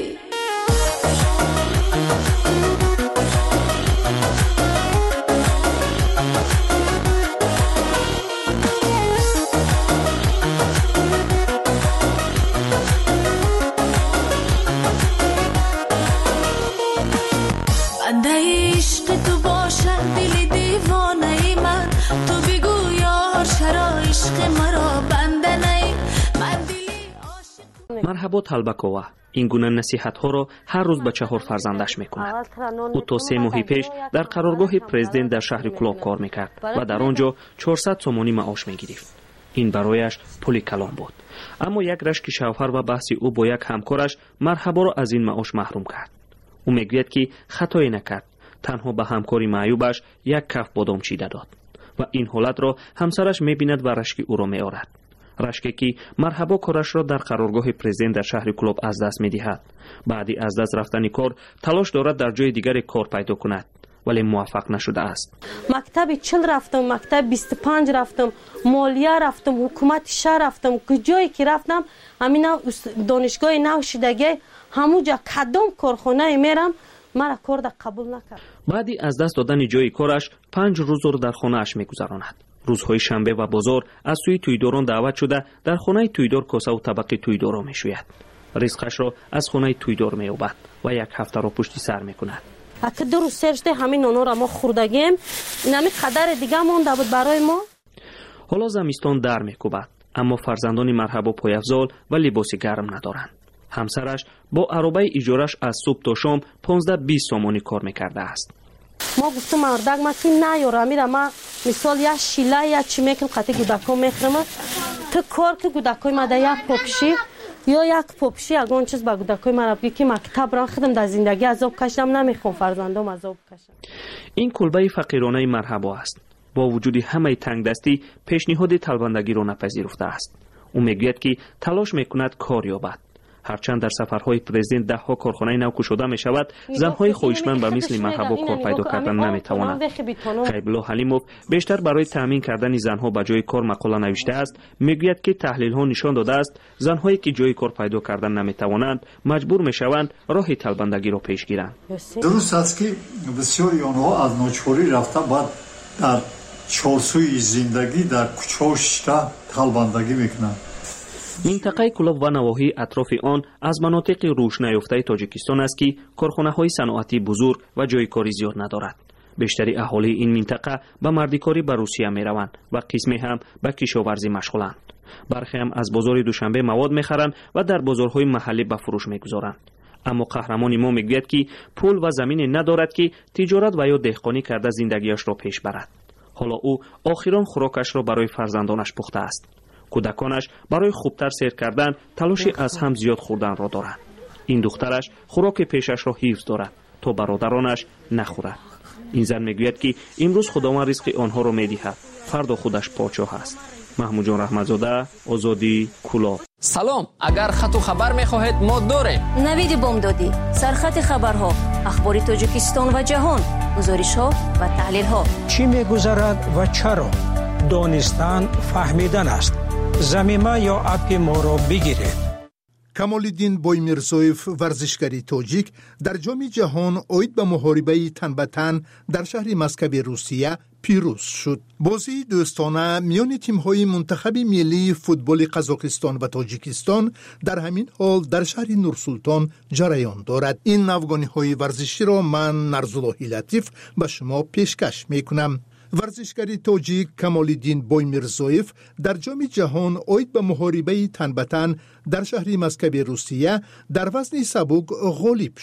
марҳабо талбакова ин гуна насиҳатҳоро ҳар рӯз ба чаҳор фарзандаш мекунад. ӯ то 3 моҳи пеш дар қароргоҳи президент дар шаҳри Кулоб кор мекард ва дар он ҷо 400 сомонӣ маош мегирифт. ин барояш пули калон буд. аммо як рашки шавҳар ва баҳси ӯ бо як ҳамкораш марҳаборо аз ин маош маҳрум кард. ӯ мегӯяд ки хатое накард, танҳо ба ҳамкори маъюбаш як каф бодом чида дод ва ин ҳолатро ҳамсараш мебинад ва рашки ӯро меорад. рашке ки марҳабо корашро дар қароргоҳи президент дар шаҳри Кулоб аз даст медиҳад. баъди аз даст рафтани кор талош дорад дар ҷои дигаре кор пайдо кунад, вале муваффақ нашудааст. мактаби 40 рафтам, мактаби 25 рафтам, молия рафтам, ҳукумати шаҳр рафтам, куҷое ки рафтам ҳамина донишгоҳи навшидаги ҳамуҷа кадом корхонае мерам мара корда қабул накард. баъди аз даст додани ҷои кораш 5 рӯзро дар хонааш мегузаронад. рӯзҳои шанбе ва бозор аз сӯи тӯйдорон даъват шуда дар хонаи тӯйдор косаву табақи тӯйдорро мешӯяд. ризқашро аз хонаи тӯйдор меёбад ва як ҳафтаро пушти сар мекунад. ака ду рӯз серште ҳамин нонҳоро мо хӯрдагем инами қадаре дига монда буд барои мо. ҳоло замистон дар мекӯбад, аммо фарзандони марҳабо пояфзол ва либоси гарм надоранд. ҳамсараш бо аробаи иҷораш аз субҳ то шом 15-20 сомонӣ кор мекардааст. мо гуфтум мардак ма ки наёра мира ма мисол я шила я чӣ мекун қати гӯдакон мехӯрама ту кор ки гӯдакои ма да як попши ё як попши ягон чиз ба гӯдакои мара бигӣ ки мактаб рафтам дар зиндагӣ азоб кашидам намехоҳам фарзандом азоб кашам. ин кулбаи фақиронаи марҳабо аст. бо вуҷуди ҳамаи тангдастӣ пешниҳоди талбандагиро напазируфтааст. ӯ мегӯяд ки талош мекунад кор ёбад. ҳарчанд дар сафарҳои президент даҳҳо корхонаи нав кушода мешавад, занҳои хоҳишманд ба мисли марҳабо кор пайдо кардан наметавонанд. ғайбулло ҳалимов бештар барои таъмин кардани занҳо ба ҷои кор мақола навиштааст. мегӯяд ки таҳлилҳо нишон додааст занҳое ки ҷои кор пайдо кардан наметавонанд маҷбур мешаванд роҳи талбандагиро пеш гиранд. дуруст аст ки бисёри онҳо аз ночорӣ рафта баъд дар чорсӯи зиндагӣ дар кӯчаҳо шишта талбандагӣ мекунанд. минтақаи Кулоб ва навоҳии атрофи он аз манотиқи рушд наёфтаи Тоҷикистон аст ки корхонаҳои саноатӣ бузург ва ҷойи кори зиёд надорад. бештари аҳолии ин минтақа ба мардикорӣ ба Русия мераванд ва қисме ҳам ба кишоварзӣ машғуланд. бархе ҳам аз бозори Душанбе мавод мехаранд ва дар бозорҳои маҳаллӣ ба фурӯш мегузоранд. аммо қаҳрамони мо мегӯяд ки пул ва замине надорад ки тиҷорат ва ё деҳқонӣ карда зиндагиашро пеш барад. ҳоло ӯ охирон хӯрокашро барои фарзандонаш пухтааст. кӯдаконаш барои хубтар сер кардан талоши аз ҳам зиёд хӯрданро доранд. ин духтараш хӯроки пешашро ҳифз дорад то бародаронаш нахӯрад. ин зан мегӯяд ки имрӯз худованд ризқи онҳоро медиҳад, фардо худаш подшоҳ аст. маҳмуҷон раҳматзода, Озодӣ, Кулоб. салом, агар хату хабар мехоҳед мо дорем. навиди бомдодӣ, сархати хабарҳо, ахбори Тоҷикистон ва ҷаҳон, гузоришҳо ва таҳлилҳо. чӣ мегузарад ва чаро? донистан, фаҳмидан аст. замима ё апи моро бигиред. камолиддин боймирзоев, варзишгари тоҷик, дар ҷоми ҷаҳон оид ба муҳорибаи тан ба тан дар шаҳри Москваи Русия пирӯз шуд. бозии дӯстона миёни тимҳои мунтахаби миллии футболи Қазоқистон ва Тоҷикистон дар ҳамин ҳол дар шаҳри Нурсултон ҷараён дорад. ин навгониҳои варзиширо ман Нарзуллоҳи Латиф ба шумо пешкаш мекунам. варзишгари тоҷик Камолиддин Боймирзоев дар ҷоми ҷаҳон оид ба муҳорибаи тан ба тан дар шаҳри Москваи Русия дар вазни сабук ғолиб шуд.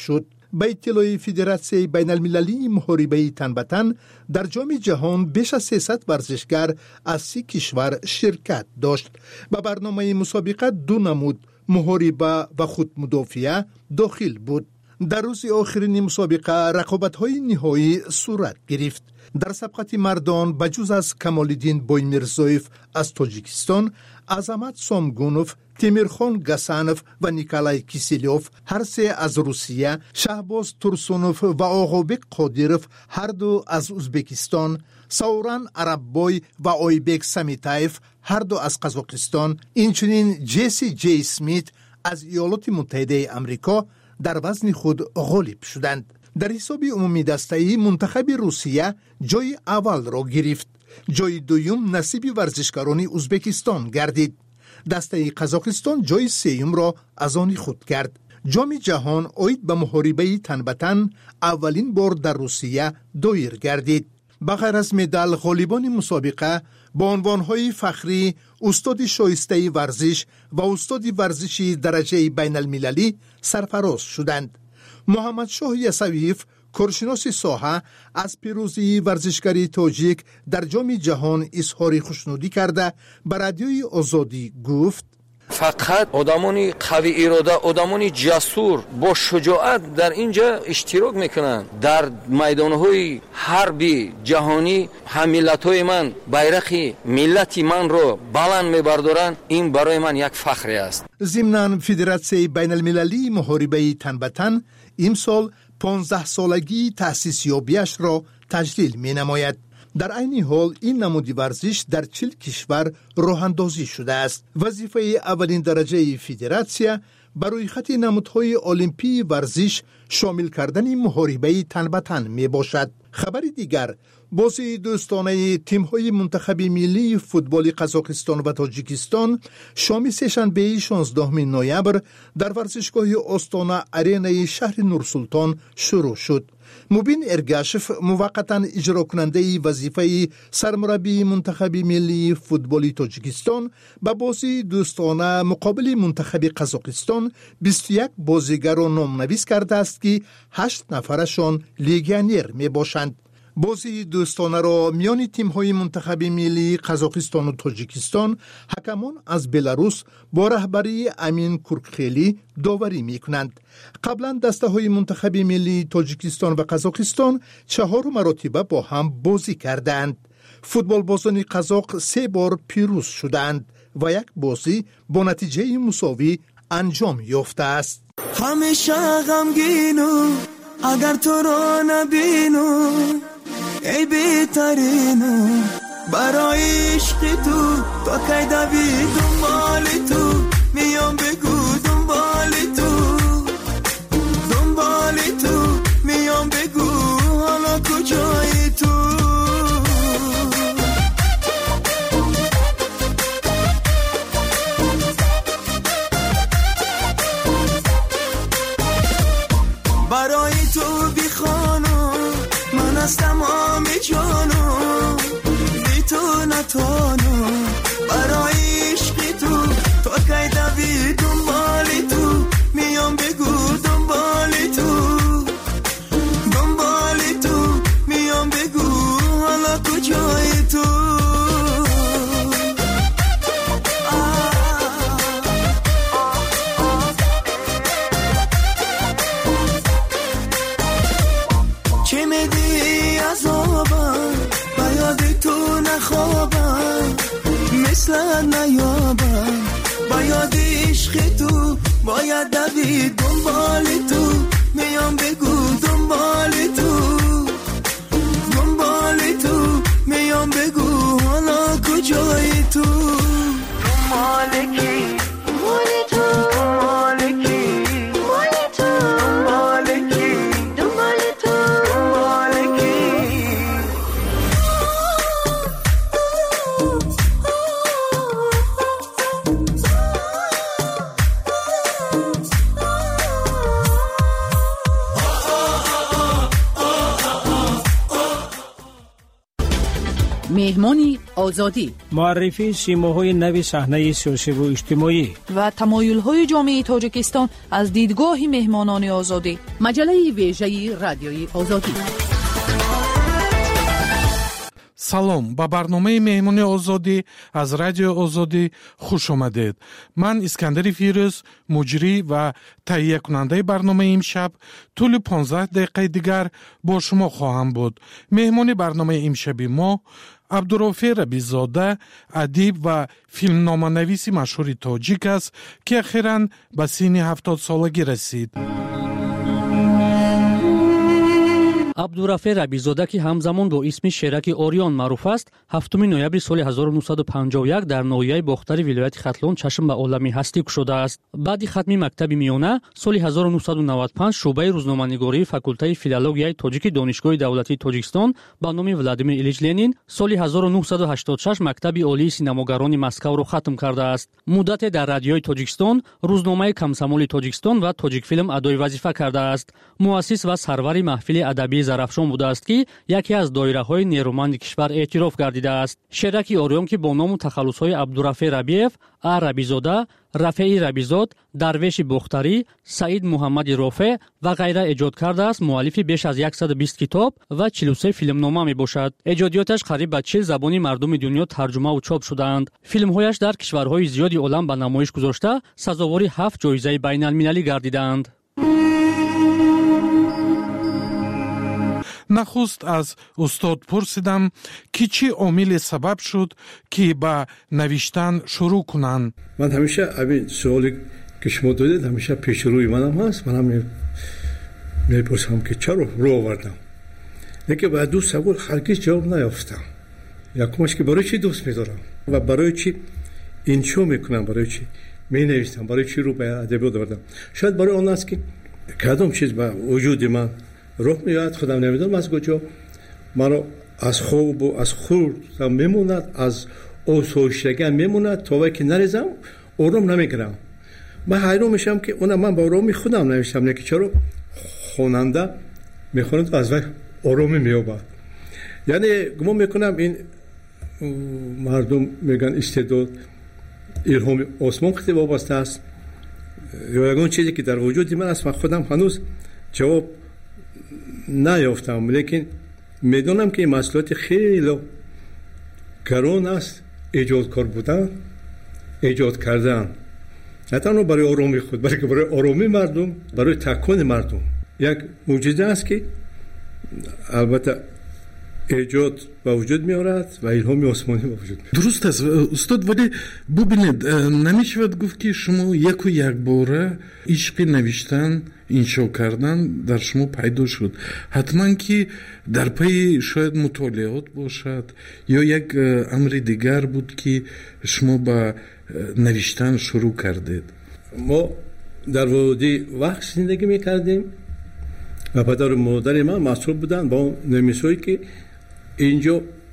به اطلاع فدراسیون بین المللی محاربه تن به تن در جام جهان بیش از 300 ورزشگر از 30 کشور شرکت داشت. به برنامه مسابقه 2 نمود محاربه و خودمدافعه داخل بود. در روز آخرین مسابقه رقابت‌های نهایی صورت گرفت. در سبقت مردان بجز از کمال‌الدین بویمیرزویف از تاجیکستان، عظمت سامگونوف، تیمیرخان گسانوف و نیکولای کیسیلوف هر سه از روسیه، شهباز تورسونوف و آقابک قادیروف هر دو از ازبکستان، سوران عرببوی و آیبک سمیتایف هر دو از قزاقستان، اینچنین جیسی جی اسمیت از ایالات متحده آمریکا در وزن خود غالب شدند. در حساب عمومی دسته‌ای منتخب روسیه جای اول را گرفت. جای دوم نصیب ورزشکاران ازبکستان گردید. دسته قزاقستان جای سوم را از آن خود کرد. جام جهان عاید به محاربه تن به تن اولین بار در روسیه دایر گردید. بغیر از مدال، غالبان مسابقه با عنوانهای فخری استاد شایسته ورزش و استاد ورزشی درجه بین المللی سرفراز شدند. محمد شاه یسویف، کارشناس ساحه، از پیروزی ورزشکاری تاجیک در جام جهان اظهار خوشنودی کرده به رادیوی آزادی گفت: فقط آدمانی قوی اراده، آدمانی جسور با شجاعت در اینجا اشتراک میکنن. در میدانهای حربی جهانی هم ملت‌های من بیرق ملت من رو بلند میبردارن. این برای من یک فخر است. ضمناً فدراسیون بین المللی محاربه تن به تن امسال 15 سالگی تأسیس یابیش را تجلیل می نماید. در عین حال این نمود ورزش در 40 کشور راه اندازی شده است. وظیفه اولین درجه فدراسیون برای خط نمودهای المپی ورزش شامل کردن محاربه تن به تن می باشد. خبر دیگر، بازی دوستانه تیم‌های منتخب ملی فوتبال قزاقستان و تاجیکستان شام سه‌شنبه 16 نوامبر در ورزشگاه آستانا آرینای شهر نورسلطان شروع شد. مبین ارگاشف، موقتا اجرا کننده وظیفه سرمربی منتخب ملی فوتبال تاجیکستان، به بازی دوستانه مقابل منتخب قزاقستان 21 بازیگر را نامنویس کرده است که 8 نفرشان لیگیونر می باشند. بازی دوستانه را میان تیم‌های منتخب ملی قزاقستان و تاجیکستان حکمان از بلاروس با رهبری امین کورکخیلی داوری می‌کنند. قبلا دسته‌های منتخب ملی تاجیکستان و قزاقستان 4 مرتبه با هم بازی کردند. فوتبال بازان قزاق 3 بار پیروز شدند و یک بازی با نتیجه مساوی انجام یافته است. همیشه غمگینم اگر تو را نبینم، ای بهترینم برای عشق تو، تا کی دوید دنبال تو، میام بگو دنبال تو، دنبال تو میام بگو حالا کجایی تو. برای تو بیخانم من از تمام جانم، بی تو نتانم برای عشق تو، تا کی دوید دنبال تو، میام بگو دنبال تو، دنبال تو میام بگو حالا کجایی تو. چه میدی عذابم با یاد تو نخوابم، مثل نیابم با یاد عشق تو، باید دوید دنبال تو، میام بگو دنبال تو، دنبال تو میام بگو حالا کجایی تو. مالکی مال تو، مالکی مال تو، مالکی دنبال تو، مالکی. مهمانی آزادی، معرفی سیماهای نوی صحنه سیاسی و اجتماعی و تمایل‌های جامعه تاجیکستان از دیدگاه مهمانان آزادی. مجله ویژه رادیوی آزادی. салом ба барномаи меҳмони озодӣ аз радиои озодӣ хуш омадед. ман искандари фирӯз, муҷрӣ ва таҳиякунандаи барномаи имшаб тӯли 15 дақиқаи дигар бо шумо хоҳам буд. меҳмони барномаи имшаби мо абдурофе рабизода, адиб ва филмноманависи машҳури тоҷик аст, ки ахиран ба синни 70 солагӣ расид. абдурафе рабизода, ки ҳамзамон бо исми шераки орион маъруф аст, 7 ноябри соли 1951 дар ноҳияи бохтари вилояти хатлон чашм ба олами ҳастӣ кушодааст. баъди хатми мактаби миёна соли 1995 шуъбаи рӯзноманигории факултаи филологияи тоҷики донишгоҳи давлатии Тоҷикистон ба номи Владимир Илич Ленин соли 1986 мактаби олии синамогарони Москавро хатм кардааст. муддате дар радиои Тоҷикистон, рӯзномаи Комсомоли Тоҷикистон ва Тоҷикфилм адои вазифа кардааст. муассис ва сарвари маҳфили адабии зарафшон будааст, ки яке аз доираҳои нерӯманди кишвар эътироф гардидааст. шераки орион, ки бо ному тахаллусҳои Абдурафе Рабиев, А. Рабизода, Рафеи Рабизод, Дарвеши Бохтарӣ, Саид Муҳаммади Рофе ва ғайра эҷод кардааст, муаллифи беш аз 120 китоб ва 43 филмнома мебошад. эҷодиёташ қариб ба 40 забони мардуми дунё тарҷумаву чоп шудаанд. филмҳояш дар кишварҳои зиёди олам ба намоиш гузошта, сазовори 7 ҷоизаи байналмилалӣ гардидаанд. нахуст аз устод пурсидам, ки чӣ омиле сабаб шуд, ки ба навиштан шурӯъ кунанд. ман ҳамеша абин суоле ки шумо додед ҳамеша пешрӯи манам ҳаст. манам мепурсам ки чаро рӯ овардам, лекин ба ду савол ҳаргиз ҷавоб наёфтам. якумаш ки барои чӣ дӯст медорам ва барои чӣ иншо мекунам, барои чӣ менавистам, барои чӣ рӯ ба адабиёт овардам. шояд барои он аст ки кадом чиз ба вуҷуди ман роҳ меояд, худам намедонам аз куҷо маро аз хобу аз хурдам мемонад, аз осоиштагиам мемонад, то вақте ки нарезам ором намегирам. ман ҳайрон мешавам ки ман ба ороми худам навиштам, лекин чаро хонанда мехонад аз вай оромӣ меёбад. яъне гумон мекунам ин мардум мегӯянд истеъдод илҳоми осмон хеле вобаста аст, ё ягон чизе ки дар вуҷуди ман аст. ман худам ҳанӯз ҷавоб наёфтам, лекин медонам ки ин масъулияти хеле гарон аст. эҷодкор будан, эҷод кардан, на танҳо барои оромии худ, балки барои оромии мардум, барои такони мардум. як мӯъҷиза аст ки албатта эҷод ба вуҷуд меорад ва илҳоми осмонӣ ба вуҷуд меорад. дуруст аст устод, вале бубинед, намешавад гуфт ки шумо яку якбора ишқи навиштан, иншо кардан дар шумо пайдо шуд. ҳатман ки дар пайи шояд мутолиот бошад ё як амри дигар буд ки шумо ба навиштан шурӯъ кардед. мо дар води вақт зиндагӣ мекардем ва падару модари ман масъул буданд ба он намисҳое ки инҷо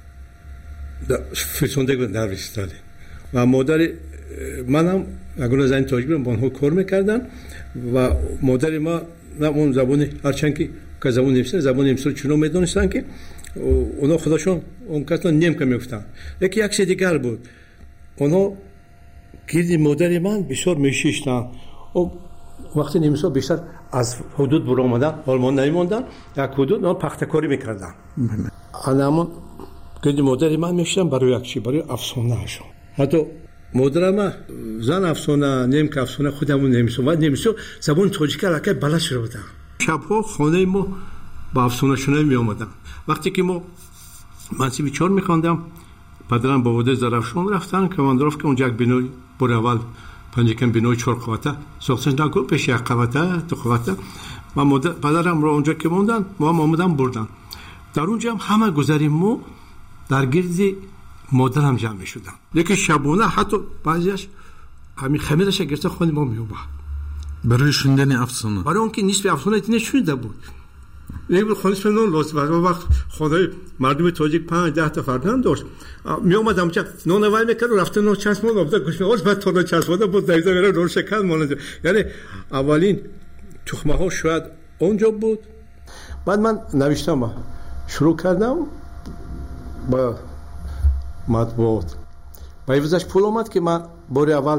фирсонда навистали ва модари манам ягона зани тоҷик ба онҳо кор мекарданд ва модари ман он забони ҳарчанд ки забони немисро забони немисро чунон медонистанд ки онҳо худашон он касро немка мегуфтанд. лекин як чизи дигар буд, онҳо гирди модари ман бисёр мешиштанд. вақти немисҳо бештар аз ҳудуд буромадан олмон намемонданд, як ҳудуд пахтакорӣ мекарданд. анамон гирди модари ман мешиштанд барои як чи, барои афсонаашон. ҳатто модарам зан афсона, немка афсона, худамон немисо ва немисо забони тоҷика аллакай баланд шуда буданд. шабҳо хонаи мо ба афсонашунавӣ меомаданд. вақте ки мо мансиби 4 мехондам, падарам ба водаи Зарафшон рафтанд, командировка онҷа як бинои бори аввал панҷакам бинои 4 қавата сохтанд, пеши як қавата, 2 қавата. ва падарамро онҷа ки монданд, мо ҳам омадан бурданд. дар онҷа ҳам ҳама гузари мо дар гирди модарам ҷамъ мешуданд. лекин шабона ҳатто баъзеаш ҳамин хамираша гирфта хони мо меомад барои шундани афсона, барои он ки нисби афсона нешунида буд. خونش من لازم بود. وقت خدای مردم تاجیک 5-10 تا فرزند داشت. می اومدم چه نون وای میکرد و رفته نون چسب مون آورد گوش می‌آورد بعد تا چسباده بود دایزه میره نون شکل مونده. یعنی اولین تخمه ها شاید اونجا بود. بعد من نوشتم شروع کردم با матбуот ба ивзаш пул омад ки ман бори аввал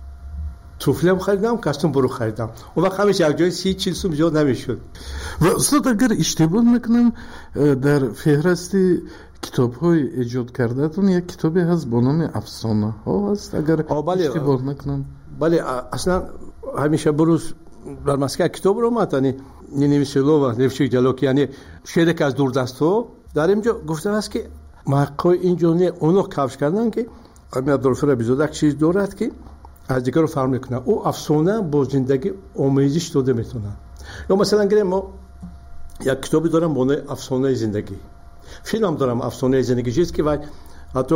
туфлиам харидам костюм буру харидам он вақт ҳамеша як ҷои 30-40 сум зиёд намешуд ва устод агар иштибоҳ накунам дар феҳристи китобҳои эҷод кардаатон як китобе ҳаст бо номи афсонаҳо ҳаст агар иштибоҳ накунам бале аслан ҳамеша бурӯз дар Москва китобро омад яъне Невеселова Левчик Ҷалоки яъне шеъре ки аз дурдастҳо дар инҷо гуфтааст ки мақои инҷоне оно кавш кардан ки Амир Абдулғафур Абизода як чиз дорад ки аз дигарро фарқ мекунад ӯ афсона бо зиндагӣ омезиш дода метавонад ё масалан гирем мо як китобе дорам бо номи афсонаи зиндагӣ филмам дорам афсонаи зиндагӣ чиз ки вай ҳатто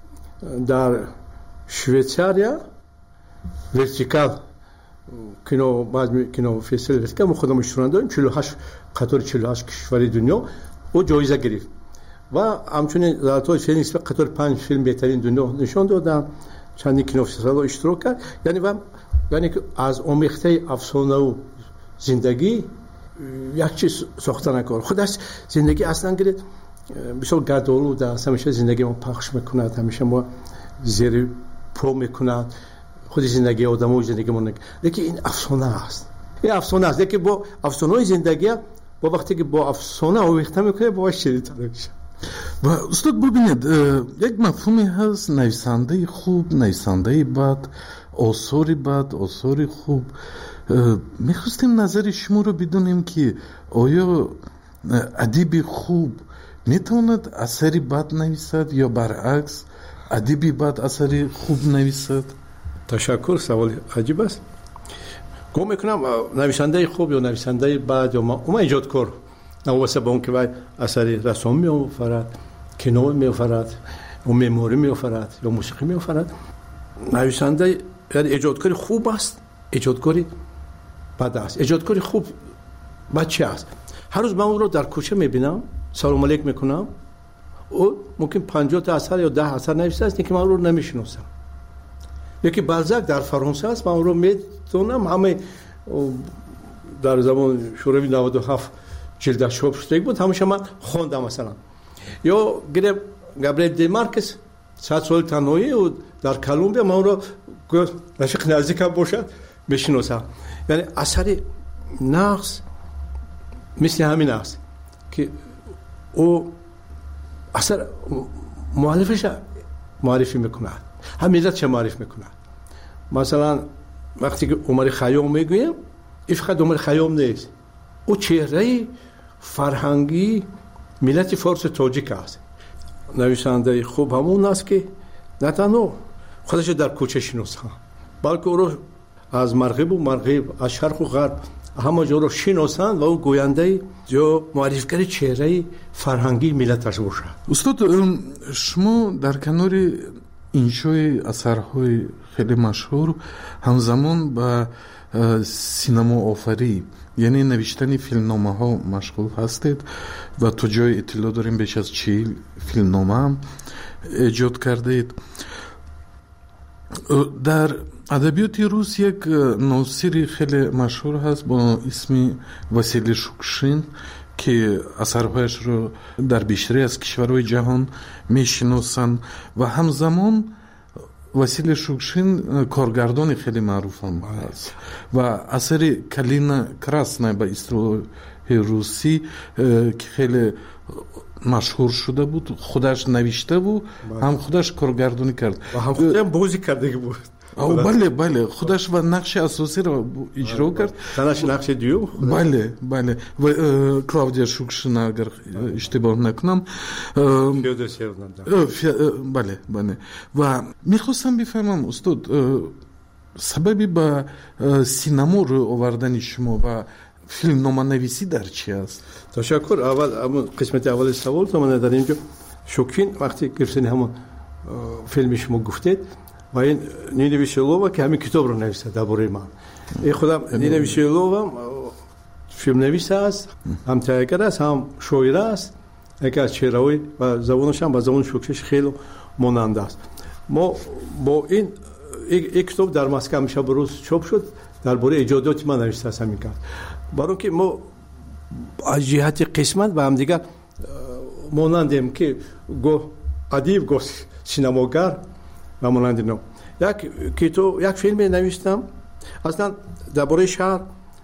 дар Швейтсария вертикал кино баъди кинофестивали вертикал мо худам иштирок дорем 48 қатори 48 кишвари дунё ӯ ҷоиза гирифт ва ҳамчунин золотои феникс ба қатори 5 филм беҳтарин дунё нишон додам чандин кинофестивалҳо иштирок кард яъне ки аз омехтаи афсонаву зиндагӣ як чиз сохта накор худаш зиндагӣ аслан гиред бисёр гардолуда аст ҳамеша зиндагӣ мо пахш мекунад ҳамеша мо зери по мекунад худи зиндагии одамои зиндагимон лекин ин афсона аст ин афсона аст лекин бо афсонаи зиндагӣ бо вақте ки бо афсона омехта мекунед бо ширита мешавад ва устод бубинед як мафҳуме ҳаст нависандаи хуб нависандаи бад осори бад осори хуб мехостем назари шуморо бидонем ки оё адиби хуб метавонад асари бад нависад ё баръакс адиби бад асари хуб нависад ташаккур саволи аҷиб аст гумон мекунам нависандаи хуб ё нависандаи бад ё умуман иҷодкор навобаста ба он ки вай асари рассом меофарад кино меофарад ё меъморӣ меофарад ё мусиқӣ меофарад нависандаи яъне эҷодкори хуб аст эҷодкори бад аст эҷодкори хуб бад чи аст ҳар рӯз ман ӯро дар кӯча мебинам салом алейк мекунам ӯ мумкин 50 та асар ё 10 асар нависааст лекин ман ӯро намешиносам یکی بالزاک در فرانسه است من اون رو میدونم همه در زمان شوروی 97 جلدش چاپ شده بود همش من خوندم مثلا یا گرم گابریل دی مارکس 100 سال تنهایی و در کلمبیا من اون رو رفیق نزدیکم باشد میشناسم یعنی اثر نقص مثل همین است که او اثر مؤلفش معرفی میکنه هم ملت چه معرف میکنند مثلا وقتی که عمر خیام میگویم این فقط عمر خیام نیست او چهره فرهنگی ملت فارس تاجیک است نویسنده خوب همون است که نه تنها خودش در کوچه شناسه بلکه او رو از مغرب از شرق و غرب همه جا رو شناسند و او گوینده یا معرفیگر چهره فرهنگی ملتش باشه استاد شما در کنار иншои асарҳои хеле машҳур ҳамзамон ба синамоофарӣ яъне навиштани филмномаҳо машғул ҳастед ва то ҷое иттилоъ дорем беш аз 40 филмномаам эҷод кардаед дар адабиёти рус як носири хеле машҳур ҳаст бо исми Василий Шукшин ки асарҳояшро дар бештари аз кишварҳои ҷаҳон мешиносанд ва ҳамзамон Василий Шукшин коргардони хеле маъруфам ҳаст ва асари Калина Красная ба истилоҳи русӣ ки хеле машҳур шуда буд худаш навиштаву ҳам худаш коргардонӣ кард ва ҳам худам бозӣ кардаги буд бале худаш ва нақши асосиро иҷро кард танаш нақши дуюм бале Клавдия Шукшина агар иштибоҳ накунам бале ва мехостам бифаҳмам устод сабаби ба синамо рӯй овардани шумо ва филмноманависӣ дар чи аст ташаккур аввал ҳамон қисмати аввали саволтон ман дар инҷо Шукшин вақти гирифтани ҳамон филми шумо гуфтед و این نینی ویشلووا که همین کتاب رو نوشته درباره من این خودم نینی ویشلووا فیلم نویس است هم تهیه‌گر است هم شاعر است یکی از چهره‌های و زبانش هم با زبان شوکش خیلی ماننده است ما با این کتاب در مسکو میشه بروز چاپ شد درباره ایجادات من نوشته است همین کار برای اینکه ما از جهت قسمت با هم دیگه مانندیم که گو ادیب گو سینماگر و مانند اینا. یک فیلم نوشتم، اصلا درباره شهر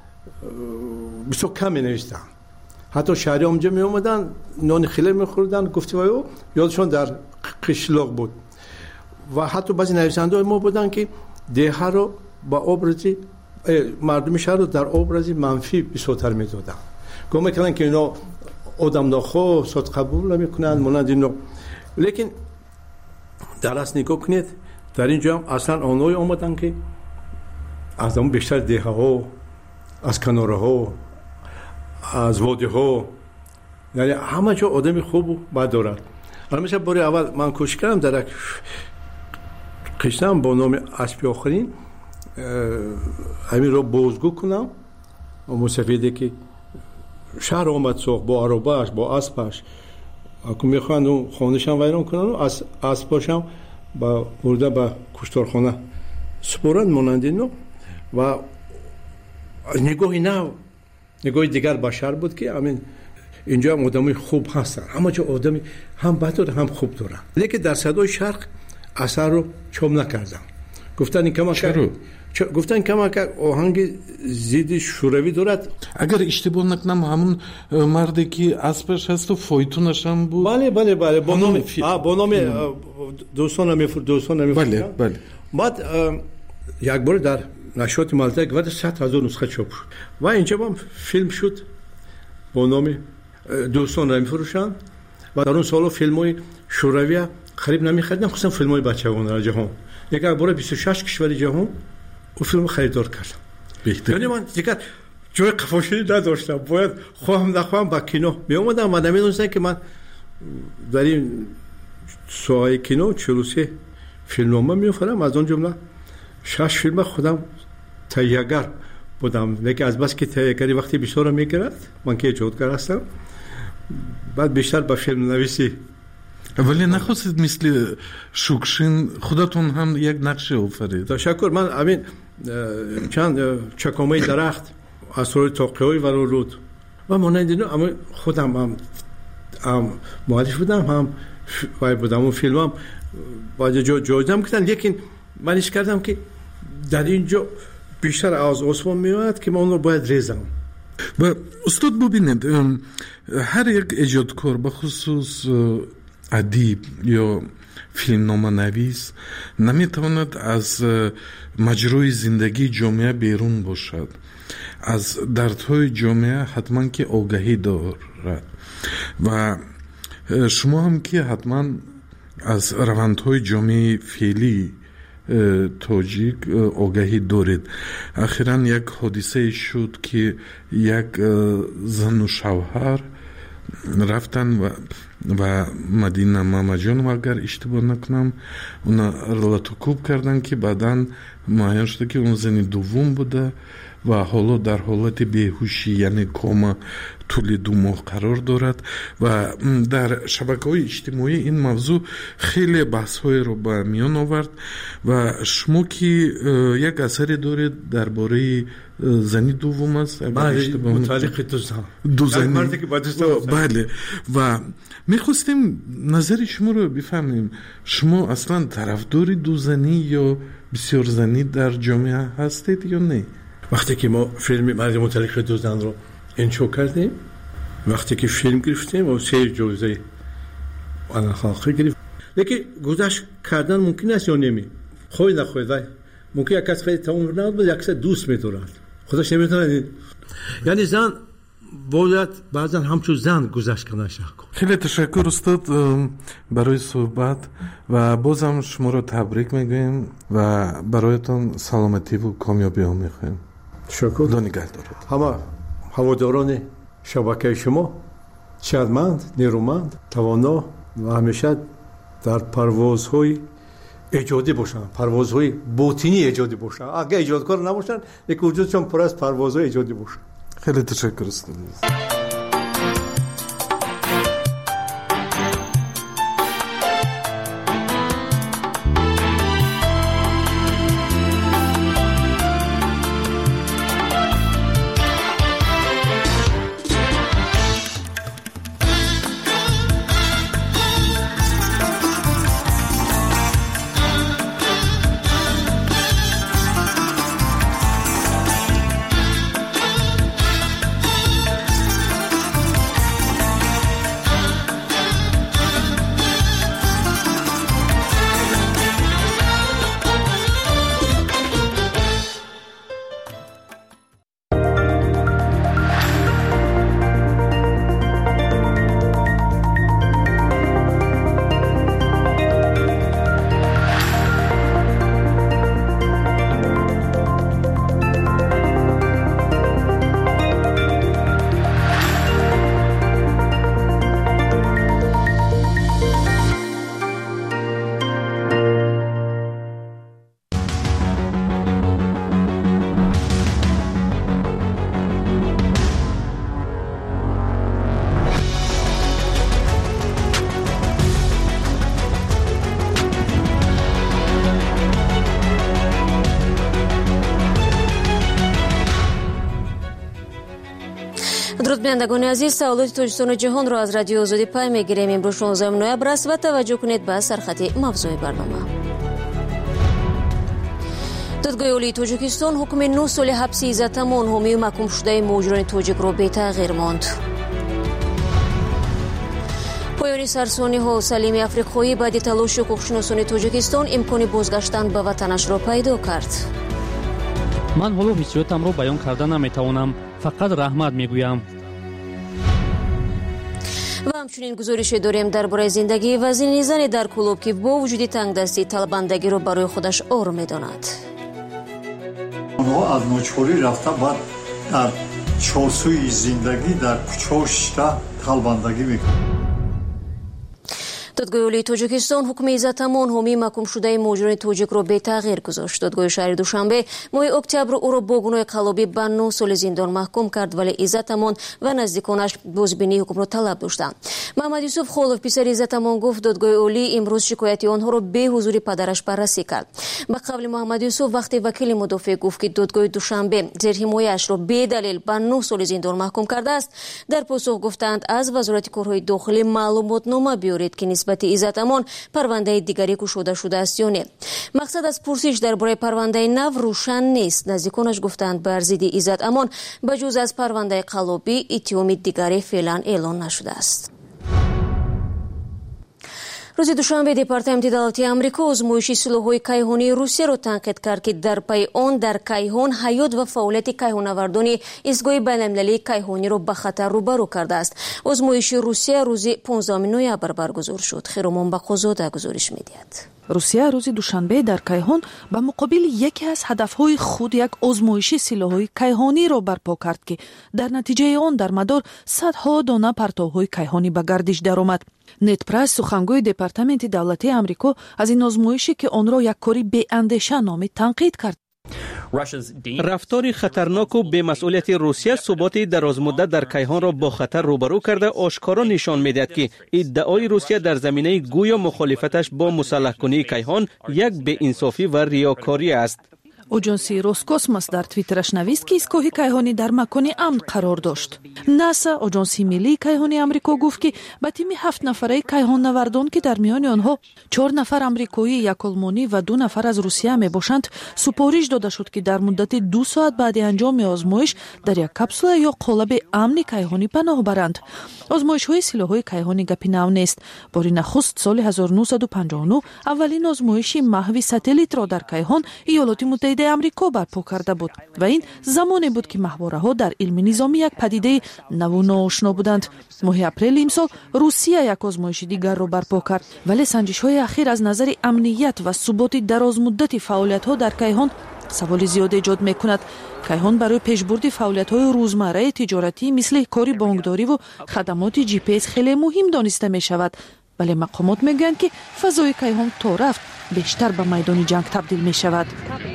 بسیار کم نوشتم. حتی شهری اونجا می اومدن نان خیلی میخوردن، گفتی وایو یادشون در قشلاق بود. و حتی بعضی نویسنده ما بودن که دیه رو با ابرزی مردم شهر رو در ابرزی منفی بسیارتر میدادن. گفت میکنن که اینا آدم نخواه صد قبول نمیکنن مانند اینا. لیکن در اصل نگاه کنید در اینجا هم اصلا آنهایی آمدن که از اون بیشتر دیه ها، از کناره ها، از واده ها، یعنی همه جا آدم خوب و بد دارد. الان مثلا باری اول من کوشش کردم در یک قشتم با نام اسب آخرین همین رو بازگو کنم و مصفیده که شهر آمد ساخت با عربهش با اسبش اکنون میخواهند اون خانهش هم ویران کنن و اسباش هم برده به کشتارخانه سپرند مانند اینو. و نگاهی نه نگاهی دیگر بشر بود که همین اینجا هم آدمی خوب هستن، همه جا آدمی هم بد داره هم خوب دارن. لیکن در صدای شرق اثر رو چوب نکردم. گفتن این گفتن کمک آهنگ زید شوروی دارد. اگر اشتباه نکنم همون مردی که اسبش هست و فایتونش هم بود. بله با نام دوستان نمیفروشن. بله. بعد یک بار در نشریات مالته گفت 100,000 نسخه چاپ شد و اینجا هم فیلم شد با نام دوستان نمیفروشن و در اون سالا فیلم‌های شوروی خرید نمی‌خریدن، خصوصا فیلم‌های بچگانه در جهان. یک بار 26 کشور جهان اون فیلم خریدار کردم. یعنی من دیگه جای قفاشی نداشتم، باید خواهم نخواهم با کینو می اومدم و نمیدونستم که من در این ساحه کینو 43 فیلمنامه می‌آفرم. از اون جمله 6 فیلم خودم تهیه‌گر بودم، لیکن از بس که تهیه‌گری وقتی بسیار می‌گیرد من که ایجادگر هستم، بعد بیشتر به فیلم نویسی. ولی نخواستید مثل شوکشین خودتون هم یک نقشه آفرید؟ تشکر. من همین چند چکامه درخت اسرار تاقی‌های ورود و مانند اینا اما خودم هم مؤلف بودم هم وای بودم. اون فیلم هم باید جایزه کردن، لیکن من ایش کردم که در اینجا بیشتر از آسمان میاد که من اون رو باید ریزم. و استاد ببینید هر یک ایجادکار بخصوص ادیب یا فیلمنامه نویس نمیتواند از مجرای زندگی جامعه بیرون باشد. از دردهای جامعه حتما که آگاهی دارد و شما هم که حتما از روندهای جامعه فعلی تاجیک آگاهی دارید. اخیراً یک حادثه شد که یک زن و شوهر رفتن و مدینه مامجان اگر اشتباه نکنم اونا رلاتوکوب کردن که بعداً معین شده که اون زنی دوم بوده و حالا در حالت بیهوشی یعنی کوما طول 2 ماه قرار دارد و در شبکه‌های اجتماعی این موضوع خیلی بحث‌های رو به میان آورد و شما که یک اثری دارید درباره زنی دوم است متعلق دو زنی بله و میخواستیم نظر شما رو بفهمیم. شما اصلا طرفدار دو زنی یا بسیار زنی در جامعه هستید یا نه؟ وقتی که ما فیلم مرد متعلق دو زن رو انشا کردیم، وقتی که فیلم گرفتیم و 3 جایزه آن خالقی گرفت، لیکن گذشت کردن ممکن است یا نمی خواهی نخواهید و ممکن یک کس خیلی تمام نبود یک کس دوست می‌دارد خودش نمی‌تونه. یعنی زن باید بعضا همچون زن گذشت کنه. خیلی تشکر استاد برای صحبت و بازم شما رو تبریک میگویم و برایتان سلامتی و کامیابی ها میخوایم. تشکر. خدا نگهدارت. همه هواداران شبکه شما شادمند، نیرومند، توانا و همیشه در پروازهای ایجادی باشن، پروازهای باطنی ایجادی باشن. اگه ایجادکار نباشن یک وجودشون پر از پروازهای ایجادی باشن. خیلی تشکر استاد. درود بینندگان عزیز، سوالات توجستان جهان را از رادیو آزادی پای میگیریم. امروز 16 نوامبر است و توجه کنید به سرخط موضوع برنامه. دادگاه عالی تاجیکستان حکم 9 سال حبس عزت امان حامی و محکوم شده مهاجران تاجیک را بی تغییر ماند. پایان سرسانی ها سلیم افریقایی بعد تلاش حقوقشناسان تاجیکستان امکان بازگشتن به وطنش را پیدا کرد. من حالا حسیاتم را بیان کرده نمیتوانم، فقط رحمت میگویم. و همچنین گزارش داریم درباره زندگی و زن در کلوب که با وجود تنگدستی طلبندگی را برای خودش آرام می‌داند. آنها از نوچوری رفته بعد در چارسوی زندگی در کوچه شده طلبندگی می‌کنند. دادگاه عالی تاجیکستان حکم عزت امان حامی محکوم شده مهاجران تاجیک را بی تغییر گذاشت. دادگاه شهر دوشنبه ماه اکتبر او را با گناه قلابی به 9 سال زندان محکوم کرد، ولی عزت امان و نزدیکانش بازبینی حکم را طلب داشتند. محمد یوسف خالف پسر عزت امان گفت دادگاه عالی امروز شکایت آنها را به حضور پدرش بررسی کرد. به قول محمد یوسف وقتی وکیل مدافع گفت که دادگاه دوشنبه زیر حمایه‌اش را به دلیل به 9 سال زندان محکوم کرده است، در پاسخ گفتند از وزارت کارهای داخلی معلومات نامه بیارید که نسبت عزت امان پرونده دیگری گشوده شده است یا نه. مقصد از پرسش درباره پرونده نو روشن نیست. نزدیکانش گفتند بر ضد عزت امان بجز از پرونده قلابی اتهام دیگری فعلا اعلان نشده است. روز دوشنبه департаменти давлати амрико озмоиши силоҳои кайҳонии русияро танқид кард ки дар пайи он дар кайҳон ҳаёт ва фаъолияти кайҳоннавардони изгоҳи байналмилалии кайҳониро ба хатар рӯбарӯ кардааст. озмоиши русия рӯзи 15 ноябр баргузор шуд. хиромон бақозода гузориш медиҳад. русия рӯзи душанбе дар кайҳон ба муқобили яке аз ҳадафҳои худ як озмоиши силоҳои кайҳониро барпо кард ки дар натиҷаи он дар мадор садҳо дона партовҳои кайҳонӣ ба гардиш даромад. Нед Прайс сухангӯи департаменти давлатии амрико аз ин озмоише ки онро як кори беандеша номид танқид кард. рафтори хатарноку бемасъулияти русия суботи дарозмуддат дар кайҳонро бо хатар рӯбарӯ карда ошкоро нишон медиҳад ки иддаои русия дар заминаи гӯё мухолифаташ бо мусаллаҳкунии кайҳон як беинсофӣ ва риёкорӣ аст. اجانسی روسکوسموس در توییترش نوشت که ایستگاه کیهانی در مکان امن قرار داشت. ناسا اجانسی ملی کیهانی آمریکا گفت که به تیم 7 نفره کیهان‌نوردان که در میان آنها 4 نفر آمریکایی، 1 آلمانی و 2 نفر از روسیه میباشند، سپارش داده شد که در مدت 2 ساعت بعد انجام آزمایش در یک کپسول یا قالب امن کیهانی پناه برند. آزمایش‌های سلاح‌های کیهانی گپی نو نیست. بار نخست سال 1959 اولین آزمایش محو ساتلیت را در کیهان ایالات متحده آمریکا برپا کرده بود و این زمانی بود که ماهواره‌ها در علم نظامی یک پدیده نو و ناآشنا بودند. ماه اپریل امسال روسیه یک آزمایش دیگر را برپا کرد، ولی سنجش‌های اخیر از نظر امنیت و ثبات درازمدت فعالیت‌ها در کیهان سوال زیاد ایجاد می‌کند. کیهان برای پیشبرد فعالیت‌های روزمره تجارتی مثل کاری بانکداری و خدمات جی پی اس خیلی مهم دانسته می‌شود، ولی مقامات میگویند که فضای کیهان تا رفت بیشتر به میدان جنگ تبدیل می‌شود.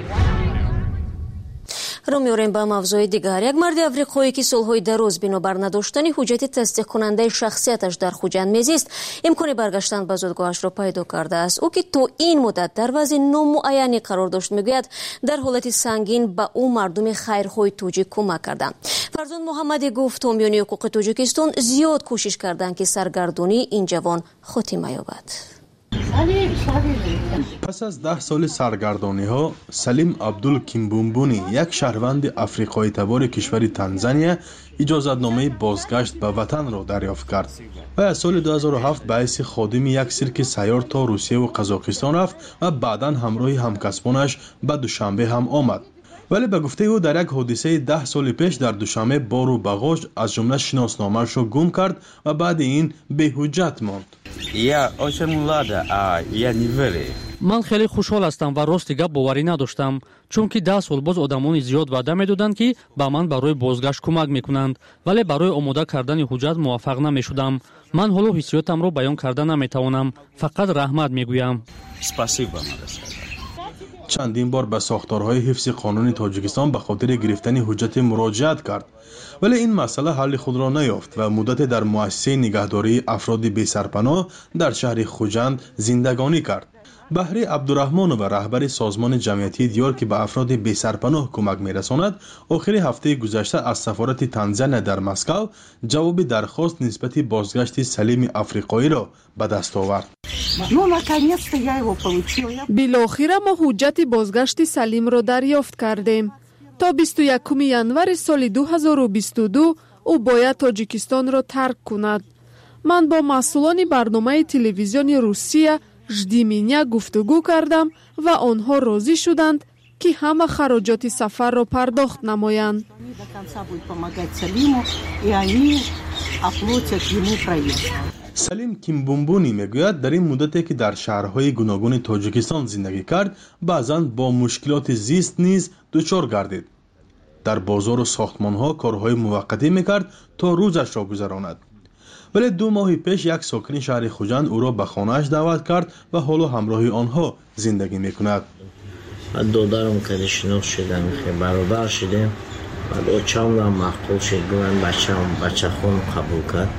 رو می‌آوریم به موضوع دیگر. یک مرد افریقایی که سال‌های دراز بنابر نداشتن حجت تصدیق کننده شخصیتش در خوجند میزیست، امکان برگشتن به زادگاهش را پیدا کرده است. او که تا این مدت در وضع نامعینی قرار داشت میگوید در حالت سنگین به او مردم خیرخواه تاجیک کمک کردند. فرزند محمدی گفت حامیان حقوق تاجیکستان زیاد کوشش کردند که سرگردانی این جوان خاتمه یابد. پس از 10 سال سرگردانی ها، سلیم عبدول کیمبومبونی، یک شهروند افریقایی تبار کشور تانزانیا، اجازتنامه بازگشت به وطن را دریافت کرد و از سال 2007 به حیث خادم یک سیرک سیار تا روسیه و قزاقستان رفت و بعداً همراه همکسبانش به دوشنبه هم آمد. ولی به گفته او در یک حادثه 10 سال پیش در دوشنبه بار و باغاش از جمله شناسنامه‌اش را گم کرد و بعد این به حجت ماند. من خیلی خوشحال هستم و راست گپ باوری نداشتم، چون که 10 سال باز آدمان زیاد وعده میدادند که به من برای بازگشت کمک میکنند، ولی برای آماده کردن حجت موفق نمیشدم. من حالا حسیاتم را بیان کرده نمیتوانم، فقط رحمت میگویم. چندین بار به ساختارهای حفظ قانون تاجیکستان به خاطر گرفتن حجت مراجعت کرد، ولی این مسئله حل خود را نیافت و مدت در مؤسسه نگهداری افراد بی سرپناه در شهر خوجند زندگانی کرد. بهری عبدالرحمن و رهبر سازمان جمعیتی دیار که به افراد بی‌سرپناه کمک می‌رساند، آخر هفته گذشته از سفارت تانزانیا در مسکو جواب درخواست نسبت بازگشت سلیم افریقایی را به دست آورد. بالاخره ما حجت بازگشت سلیم را دریافت کردیم. تا 21 ینوری سال 2022 او باید تاجیکستان را ترک کند. من با مسئولان برنامه تلویزیونی روسیه ждименя گفتگو کردم و آنها راضی شدند که همه خراجات سفر را پرداخت نمایند. سلیم کیمبومبونی میگوید در این مدتی که در شهرهای گوناگون تاجیکستان زندگی کرد، بعضاً با مشکلات زیست نیز دچار گردید. در بازار و ساختمان‌ها کارهای موقتی میکرد تا روزش را گذراند. ولی 2 ماه پیش یک ساکن شهر خوجند او را به خانه‌اش دعوت کرد و حالا همراه آنها زندگی میکند. دادرم که شناخت شدم که برادر شدیم و بچه‌ام را مقتول شد. من بچه خون قبول کرد.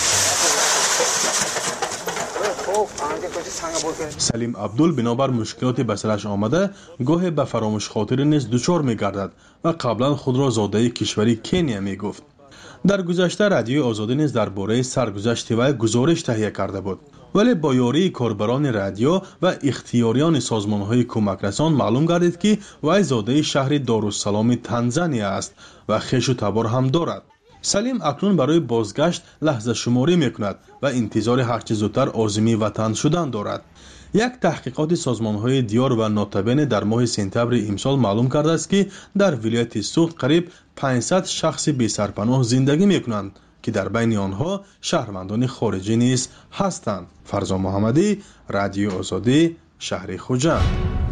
سلیم عبدول بنابر مشکلات به سرش آمده گاهی به فراموش خاطری نیز دچار می‌گردد و قبلا خود را زاده کشوری کنیا میگفت. در گذشته رادیوی آزادی نیز درباره سرگذشت وی گزارش تهیه کرده بود، ولی با یاری کاربران رادیو و اختیاریان سازمان‌های کمکرسان معلوم گردید که وی زاده شهر دارالسلام تانزانیا است و خویش و تبار هم دارد. سلیم اکنون برای بازگشت لحظه شماری میکند و انتظار هرچه زودتر عازم وطن شدن دارد. یک تحقیقات سازمان‌های دیار و ناتبین در ماه سپتامبر امسال معلوم کرده است که در ولایت سوخت قریب 500 شخص بی سرپناه زندگی میکنند که در بین آنها شهروندان خارجی نیز هستند. فرزا محمدی، رادیو آزادی، شهر خوجند.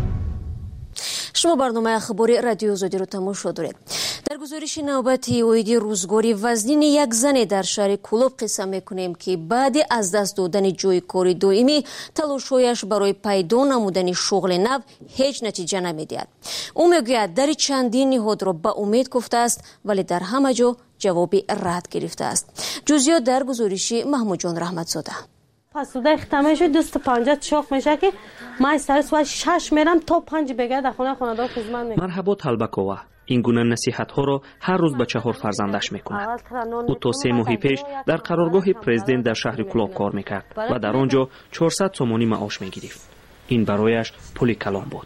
شما برنامه اخباری رادیو آزادی رو تماشا دارید. در گزارش نوبتی اویدی روزگاری وزنین یک زن در شهر کلوب قصه میکنیم که بعد از دست دادن جای کاری دائمی تلاش‌هایش برای پیدا نمودن شغل نو هیچ نتیجه نمیدهد. او میگوید در چندین نهاد را به امید گفته است ولی در همه جا جوابی رد گرفته است. جزئیات در گزارش محمود جان رحمتزاده. پس سوده اختمه شد 250 چاق میشه که من سر سوال 6 میرم تا 5 بگه در خونه دار خدمت میکنم. مرحبا طلبکوه این گونه نصیحت ها را هر روز به 4 فرزندش میکند. او تا 3 ماه پیش در قرارگاه پرزیدنت در شهر کلوب کار میکرد و در آنجا 400 سومانی معاش میگرفت. این برایش پولی کلان بود.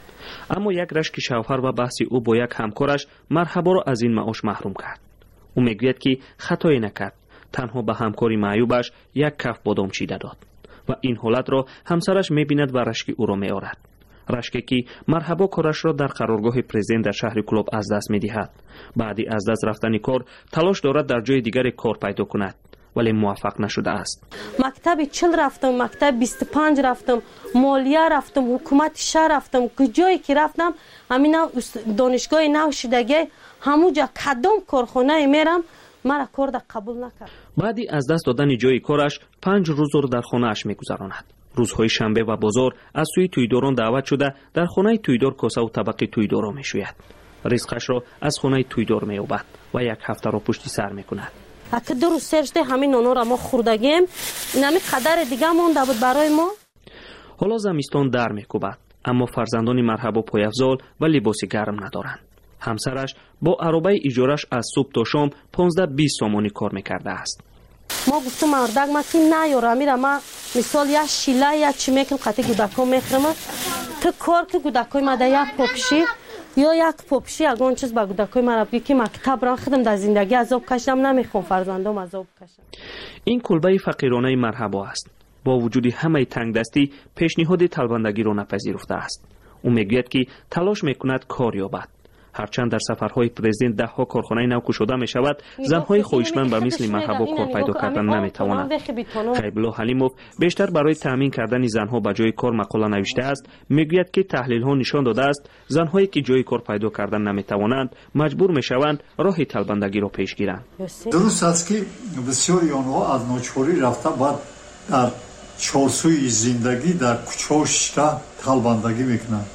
اما یک رشک شوهر و بحث او با یک همکارش مرحبا را از این معاش محروم کرد. او میگوید که خطایی نکرد، تنها به همکاری معیوبش یک کف بادام چیده داد و این حالت را همسرش میبیند و رشک او را میآورد. رشکی که مرحبا کارش را در قرارگاه پرزیدنت در شهر کلوب از دست میدهد. بعدی از دست رفتن کار تلاش دارد در جای دیگر کار پیدا کند ولی موفق نشده است. مکتب 40 رفتم، مکتب 25 رفتم، مالیه رفتم، حکومت شهر رفتم، کجایی که رفتم همین دانشگاه نو شدگی همونجا کدام کارخانه میرم مرا کار در قبول نکرد. بعدی از دست دادن جای کارش 5 روز را در خانه اش میگذراند. روزهای شنبه و بازار از سوی تویداران دعوت شده در خانه تویدار کاسه و طبق تویدار را میشوید. رزقش را از خانه تویدار مییابد و یک هفته را پشت سر میکند. اگه دو روز سرشته همین نانو را ما خوردگیم نمی قدر دیگه مونده بود برای ما. حالا زمستان در میکوبد اما فرزندان مرحبا پایافزال و لباس گرم ندارند. همسرش با عربه اجارش از صبح تا شام 15-20 سومانی کار میکرده است. ما گفتم مردک ما که نیارم میرم ما مثال یا شیله یا چی میکنم قطعی گودکا میخرم تو کار که گودکای ما در یک پاپشی یا یک پاپشی اگه چیز با گودکای ما را بگی که مکتب را خودم در زندگی عذاب کشیدم نمیخوام فرزندم عذاب کشم. این کلبه فقیرانه مرحبا است. با وجود همه تنگ دستی پیشنهاد طلبندگی را نپذیرفته است. او میگوید که تلاش میکند کار یابد. هرچند در سفرهای پرزیدنت ده ها کارخانه نو گشوده می شود، زنهای خواهشمند به مثل مرحبا کار پیدا کردن نمی توانند. خیبلا حلیموف بیشتر برای تامین کردن زنها به جای کار مقاله نوشته است. میگوید که تحلیل ها نشان داده است زنهایی که جای کار پیدا کردن نمی توانند مجبور می شوند راه طلبندگی را پیش گیرند. درست است که بسیاری آنها از ناچاری رفته بعد در چارسوی زندگی در کوچه‌ها شده طلبندگی میکنند.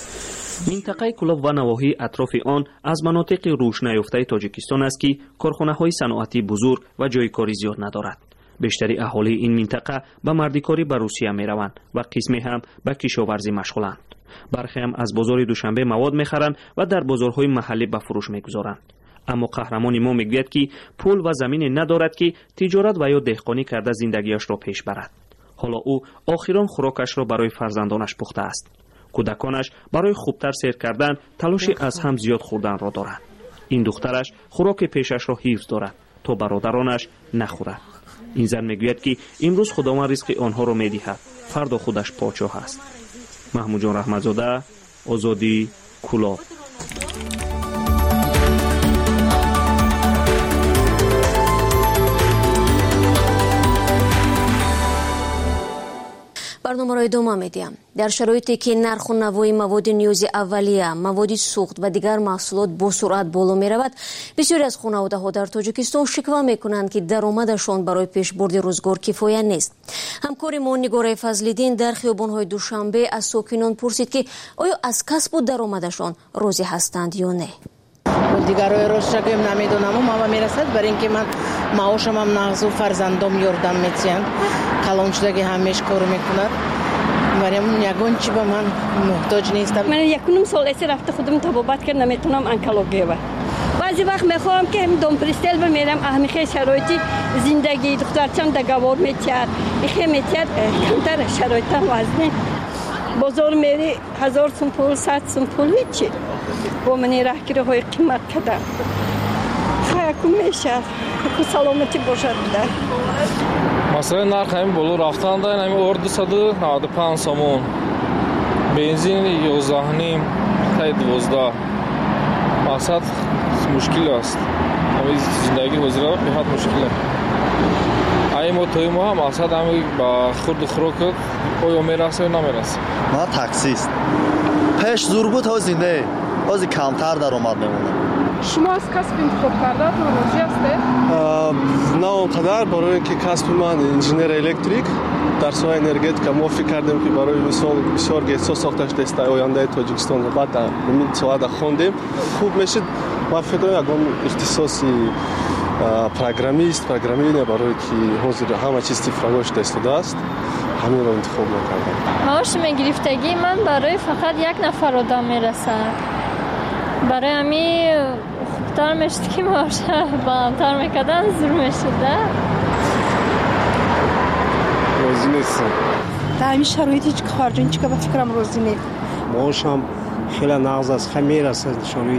منطقه کلوب و نواحی اطراف آن از مناطق روش نیافته تاجیکستان است که کارخانه‌های صنعتی بزرگ و جای کاری زیاد ندارد. بیشتری اهالی این منطقه به مردیکاری به روسیه میروند و قسمی هم به کشاورزی مشغولند. برخی هم از بازار دوشنبه مواد میخرند و در بازارهای محلی به فروش میگذارند. اما قهرمان ما میگوید که پول و زمین ندارد که تجارت و یا دهقانی کرده زندگیش را پیش برد. حالا او آخران خوراکش را برای فرزندانش پخته است. کودکانش برای خوبتر سیر کردن تلاشی از هم زیاد خوردن را دارند. این دخترش خوراک پیشش را حفظ دارد تا برادرانش نخورد. این زن میگوید که امروز خداوند رزق آنها را میدهد، فردا خودش پادشاه است. محمود جان رحمتزاده، آزادی، کلاه. برنامه را ادامه میدیم. در شرایطی که نرخ و نوای مواد نیاز اولیه، مواد سوخت و دیگر محصولات با سرعت بالا می رود، بسیاری از خانواده ها در تاجیکستان شکوه می کنند که درآمدشان برای پیشبرد روزگار کفایت نیست. همکار ما نگاره فضل‌الدین در خیابان‌های دوشنبه از ساکنان پرسید که آیا از کسب و درآمدشان راضی هستند یا نه. دیگرای روز شکم نمیدونم اما میرسد برای اینکه من معاشم هم نقض و فرزندم یاردم میتیم کلان شده که همیش کار میکند برای من یگان چی به من محتاج نیستم. من یکونم سال ایسی رفته خودم تبابت کرد نمیتونم انکلوگی و بعضی وقت میخوام که هم دوم پرستل بمیرم اهمیخه شرایطی زندگی دخترچم دگوار میتید ایخه میتید کمتر شرایطم وزنه بازار میری 1000 سوم پول 100 سوم پول هیچی با منی رهگیری های قیمت کده خیلی میشه که سلامتی باشد بده. مثلا نرخ همین بلو رفتن دارن همین اور 295 سومون بنزین 11 نیم تا 12 مقصد مشکل است همین زندگی وزرا بهت مشکله ای موتوی ما هم مقصد همین با خود خوراک پای میرسه نمیرسه. ما تاکسیست پیش زور بود ها زنده بازی کمتر درآمد میمونه. شما از کسب انتخاب کرده راضی هستید؟ نه اونقدر برای اینکه کسب من انجینر الکتریک در سوی انرژتیک ما فکر کردیم که برای مثال بسیار گیسا ساختش دست آینده تاجیکستان بعد در این سواد خوندیم خوب میشه. ما فکر کنم اختصاصی پروگرامیست برای که حاضر همه چیز تفراغش دست است همین رو انتخاب کردم. معاش میگرفتگی من برای فقط یک نفر آدم میرسد برای همین خوبتر میشد که معاش بالاتر میکردن زور میشده. راضی نیستم در همین شرایطی که خارجین چیکار به فکرم راضی نیست. معاش هم خیلی نقض است خیلی میرسد شرایط.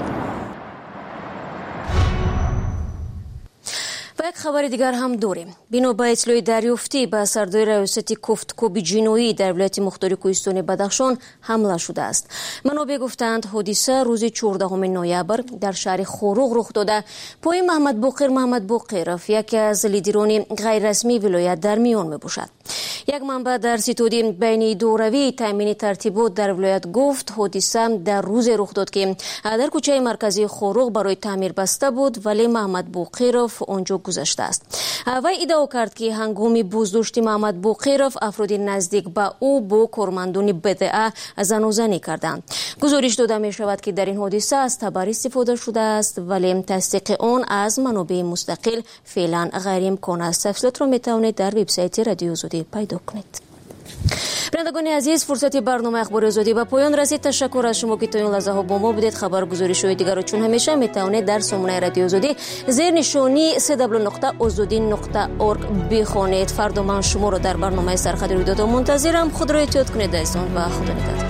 یک خبر دیگر هم داریم. بنا به اطلاع دریافتی به سردار ریاست کوفتکوب جنایی در ولایت مختار کوهستان بدخشان حمله شده است. منابع گفتند حادثه روز 14 نوامبر در شهر خوروغ رخ داده. پای محمد باقرف یکی از لیدران غیر رسمی ولایت در میان می باشد. یک منبع در ستاد بین دوروی تامین ترتیبات در ولایت گفت حادثه در روز رخ داد که در کوچه مرکزی خوروغ برای تعمیر بسته بود ولی محمد باقرف آنجا گذشته است. وی ادعا کرد که هنگام بازداشت محمد باقرف افراد نزدیک به او با کارمندان بدعه زنی کردند. گزارش داده می شود که در این حادثه از تبر استفاده شده است ولی تصدیق آن از منابع مستقل فعلا غیر امکان است. تفصیلات را می توانید در وبسایت رادیو آزادی پیدا کنید. بینندگان عزیز فرصت برنامه اخبار آزادی به پایان رسید. تشکر از شما که تا این لحظه ها با ما بودید. خبرگزاری‌های دیگر را چون همیشه میتوانید در سامانه رادیو آزادی زیر نشانی www.azadi.org بخوانید. فردا من شما را در برنامه سرخط رویداد منتظرم. خود را احتیاط کنید عزیزان و خدا نگهدار.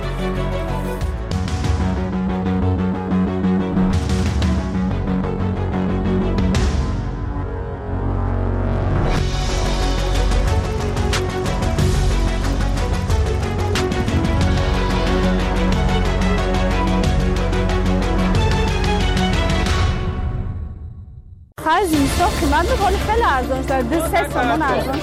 زمستان قیمت میکنه خیلی ارزان شده 3 تومان ارزان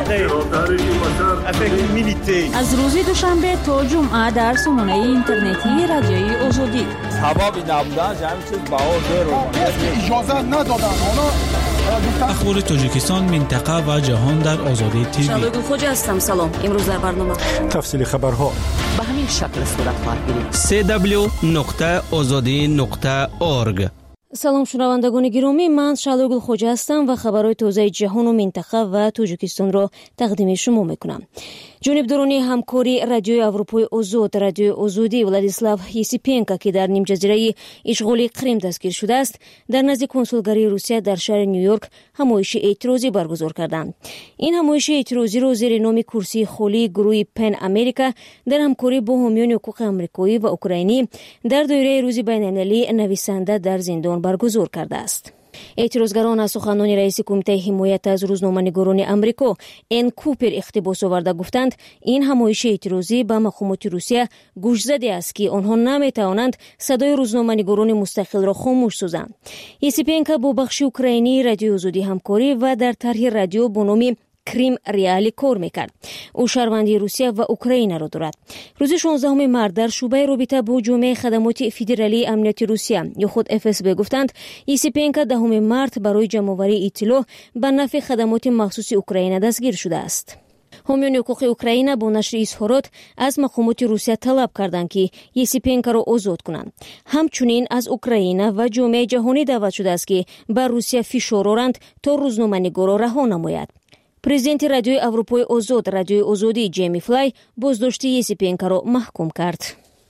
از روز دوشنبه تا جمعه در سامانه اینترنتی رادیوی آزادی ثوابی نبودن جمعی چیز بها اجازه ندادن اخبار تاجیکستان منطقه و جهان در آزادی تیوی. شادو خوجا هستم. سلام. امروز در برنامه تفصیل خبرها به همین شکل صورت خواهد گرفت. www.azadi.org салом шунавандагони гиромӣ, ман Шалогул Хоҷа ҳастам ва хабарҳои тозаи ҷаҳону минтақа ва Тоҷикистонро тақдими шумо мекунам. ҷонибдорони ҳамкори Радиои Аврупои Озод, Радиои Озодӣ Владислав Есипенко, ки дар нимҷазираи ишғоли Крим дастгир шудааст, дар назди консулгарии Русия дар шаҳри Нью-Йорк ҳамоиши эътирозӣ баргузор карданд. Ин ҳамоиши эътирозиро зери номи курсии холии гурӯҳи Пен Америка дар ҳамкорӣ бо ҳомиёни ҳуқуқи амрикоӣ ва украинӣ дар доираи рӯзи байналмилалии нависанда дар зиндон баргузор кардааст. эътирозгарон аз суханони раиси кумитаи ҳимоят аз рӯзноманигорони Амрико Эн Купер иқтибос оварда гуфтанд, ин ҳамоиши эътирозӣ ба мақомоти Русия гӯшзаде аст, ки онҳо наметавонанд садои рӯзноманигорони мустақилро хомӯш созанд. Есипенко бо бахши украинии Радиои Озодӣ ҳамкорӣ ва дар тарҳи радио бо номи Крим Реали кор мекард. ӯ шаҳрвандии Русия ва Украинаро дорад. рӯзи 16 март дар шӯъбаи робита бо ҷомеаи хадамоти федералии амнияти Русия ё худ ФСБ гуфтанд, Есипенко 10 март барои ҷамъоварии иттилоъ ба нафъи хадамоти махсуси Украина дастгир шудааст. ҳомиёни ҳуқуқи Украина бо нашри изҳорот аз мақомоти Русия талаб карданд, ки Есипенкоро озод кунанд. ҳамчунин аз Украина ва ҷомеаи ҷаҳонӣ даъват шудааст, ки бар Русия фишор оранд то рӯзноманигорро раҳо намояд. Президенти Радиои Аврупои Озод, Радиои Озодӣ Ҷейми Флай боздоштии Есипенкоро маҳкум кард.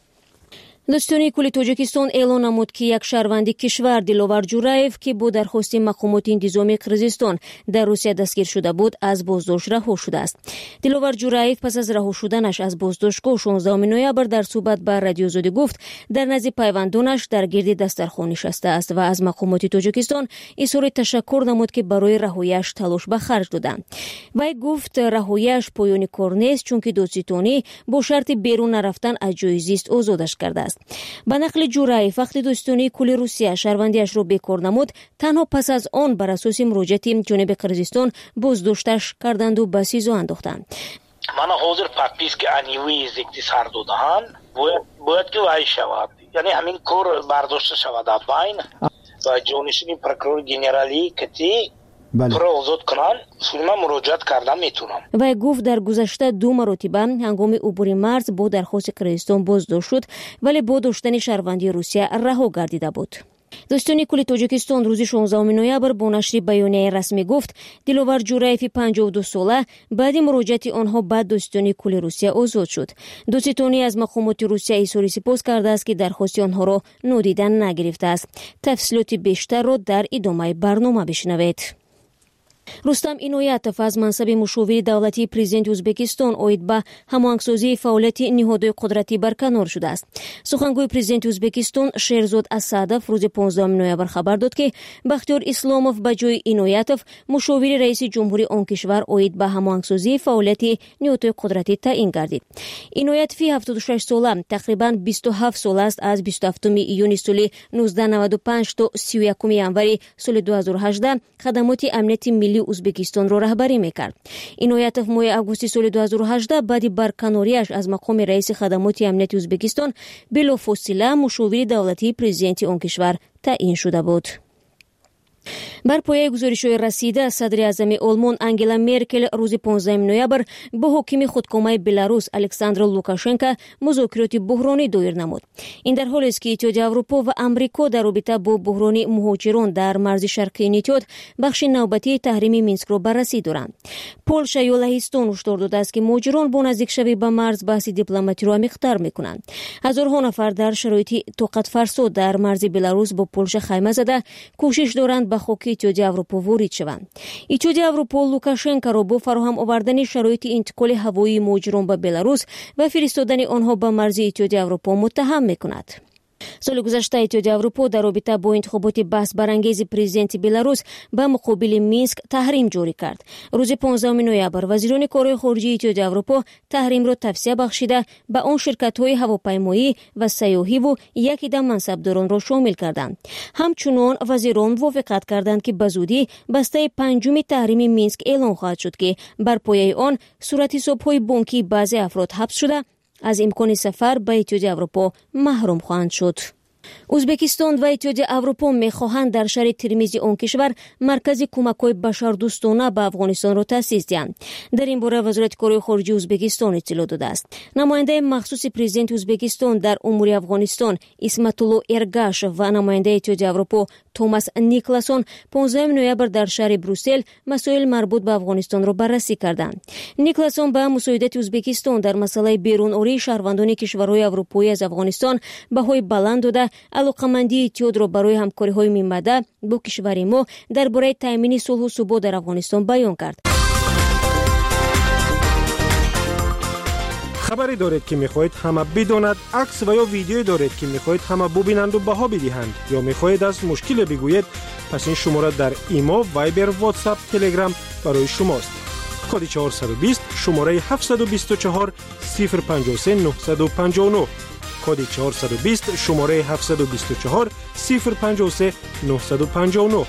Достонии кӯли Тоҷикистон эълон намуд, ки як шаҳрванди кишвар Диловар Ҷураев, ки бо дархости мақомоти интизомии Қирғизистон дар Русия дастгир шуда буд, аз боздошт раҳо шудааст. Диловар Ҷураев пас аз раҳо шуданаш аз боздоштгоҳ 16 ноябр дар суҳбат ба Радиои Озодӣ гуфт, дар назди пайвандонаш дар гирди дастархон нишастааст ва аз мақомоти Тоҷикистон изҳори ташаккур намуд, ки барои раҳояш талош ба харҷ доданд. Вай гуфт, раҳояш поёни кор нест, чунки додситонӣ бо шарти берун нарафтан аз ҷойи зист озодаш кардааст. ба нақли Ҷураев, вақти достонии кӯли Русия шаҳрвандиашро бекор намуд, танҳо пас аз он бар асоси муроҷиати ҷониби Қирғизистон боздошташ карданду ба СИЗО андохтанд. мана ҳозир подписки анивии зикти сар додаҳанд, бояд ки вай шавад, яъне ҳамин кор бардошта шавад аз байн ва ҷонишини прокурори генералӣ кати пурра озод кунанд. ман муроҷиат карда метунам. Вай гуфт, дар гузашта 2 маротиба ҳангоми убури марз бо дархости Қирғизистон боздошт шуд, вале бо доштани шаҳрвандии Русия раҳо гардида буд. Достонии кӯли Тоҷикистон рӯзи 16 ноябр бо нашри баёнияи расмӣ гуфт, Диловар Ҷураеви 52 сола баъди муроҷиати онҳо ба достонии кӯли Русия озод шуд. Дуситонӣ аз мақомоти Русия изҳори сипос кардааст, ки дархости онҳоро нодида нагирифтааст. Тафсилоти бештарро дар идомаи барнома бишнавед. Рустам Иноятов аз мансаби мушовири давлатии президенти Ӯзбекистон оид ба ҳамоҳангсозии фаъолияти ниҳодҳои қудратӣ барканор шудааст. сухангӯи президенти Ӯзбекистон Шерзод Асадов рӯзи 15 ноябр хабар дод, ки Бахтиёр Исломов ба ҷои Иноятов мушовири раиси ҷумҳури он кишвар оид ба ҳамоҳангсозии фаъолияти ниҳодҳои қудратӣ таъин гардид. Иноятови 76 сола тақрибан 27 сол аст аз 27 июни соли 1995 то 31 январи соли 2018 хадамоти амнияти миллӣ Ӯзбекистонро раҳбарӣ мекард. Иноятов моҳи августи соли 2018 баъди барканориаш аз мақоми раиси хадамоти амнияти Ӯзбекистон билофосила мушовири давлатии президенти он кишвар таъин шуда буд. бар пояи гузоришҳои расида садри аъзами Олмон Ангела Меркел рӯзи 15 ноябр бо ҳокими худкомаи Беларус Александр Лукашенко музокироти буҳронӣ доир намуд. ин дар ҳолест, ки Иттиҳоди Аврупо ва Амрико дар робита бо буҳрони муҳоҷирон дар марзи шарқии ин иттиҳод бахши навбатии таҳрими Минскро баррасӣ доранд. Полша ё Лаҳистон ҳушдор додааст, ки муҳоҷирон бо наздикшавӣ ба марз баҳси дипломатиро амиқтар мекунанд. ҳазорҳо нафар дар шароити тоқатфарсо дар марзи Беларус бо Полша хайма зада кӯшиш доранд ба хоки Иттиҳоди Аврупо ворид шаванд. Иттиҳоди Аврупо Лукашенкоро бо фароҳам овардани шароити интиқоли ҳавоии муҳоҷирон ба Беларус ва фиристодани онҳо ба марзи Иттиҳоди Аврупо муттаҳам мекунад. соли гузашта Иттиҳоди Аврупо дар робита бо интихоботи баҳсбарангези президенти Беларус ба муқобили Минск таҳрим ҷорӣ кард. рӯзи 15 ноябр вазирони корҳои хориҷии Иттиҳоди Аврупо таҳримро тавсия бахшида ба он ширкатҳои ҳавопаймоӣ ва сайёҳиву якида мансабдоронро шомил карданд. ҳамчунон вазирон мувофиқат карданд, ки ба зудӣ бастаи 5-уми таҳрими Минск эълон хоҳад шуд, ки бар пояи он суратҳисобҳои бонкии баъзе афрод ҳабс шуда аз имкони сафар ба Иттиҳоди Аврупо маҳрум хоҳанд шуд. ازبکستان و اتحادیه اروپا می‌خواهند در شهر ترمیز آن کشور مرکز کمک‌های بشردوستانه به افغانستان را تأسیس دهند. در این باره وزارت کارهای خارجه ازبکستان اطلاع داده است. نماینده مخصوص پرزیدنت ازبکستان در امور افغانستان اسمت الله ارگاش و نماینده اتحادیه اروپا توماس نیکلاسون 15 نوامبر در شهر بروسل مسائل مربوط به افغانستان را بررسی کردند. نیکلاسون به مساعدت ازبکستان در مسئله بیرون‌آوری شهروندان کشورهای اروپایی از افغانستان بهای بلند داده علاقمندی اتحاد را برای همکاری‌های میانبرده با کشور ما درباره تامین صلح و ثبات در افغانستان بیان کرد. خبری دارید که می‌خواهید همه بداند، عکس و یا ویدیویی دارید که می‌خواهید همه ببینند و بها بدهند یا می‌خواهید از مشکل بگویید، پس این شماره در ایما، وایبر، واتساپ، تلگرام برای شماست. کد 420 شماره 724 053 959 کد 420 شماره 724 053 959.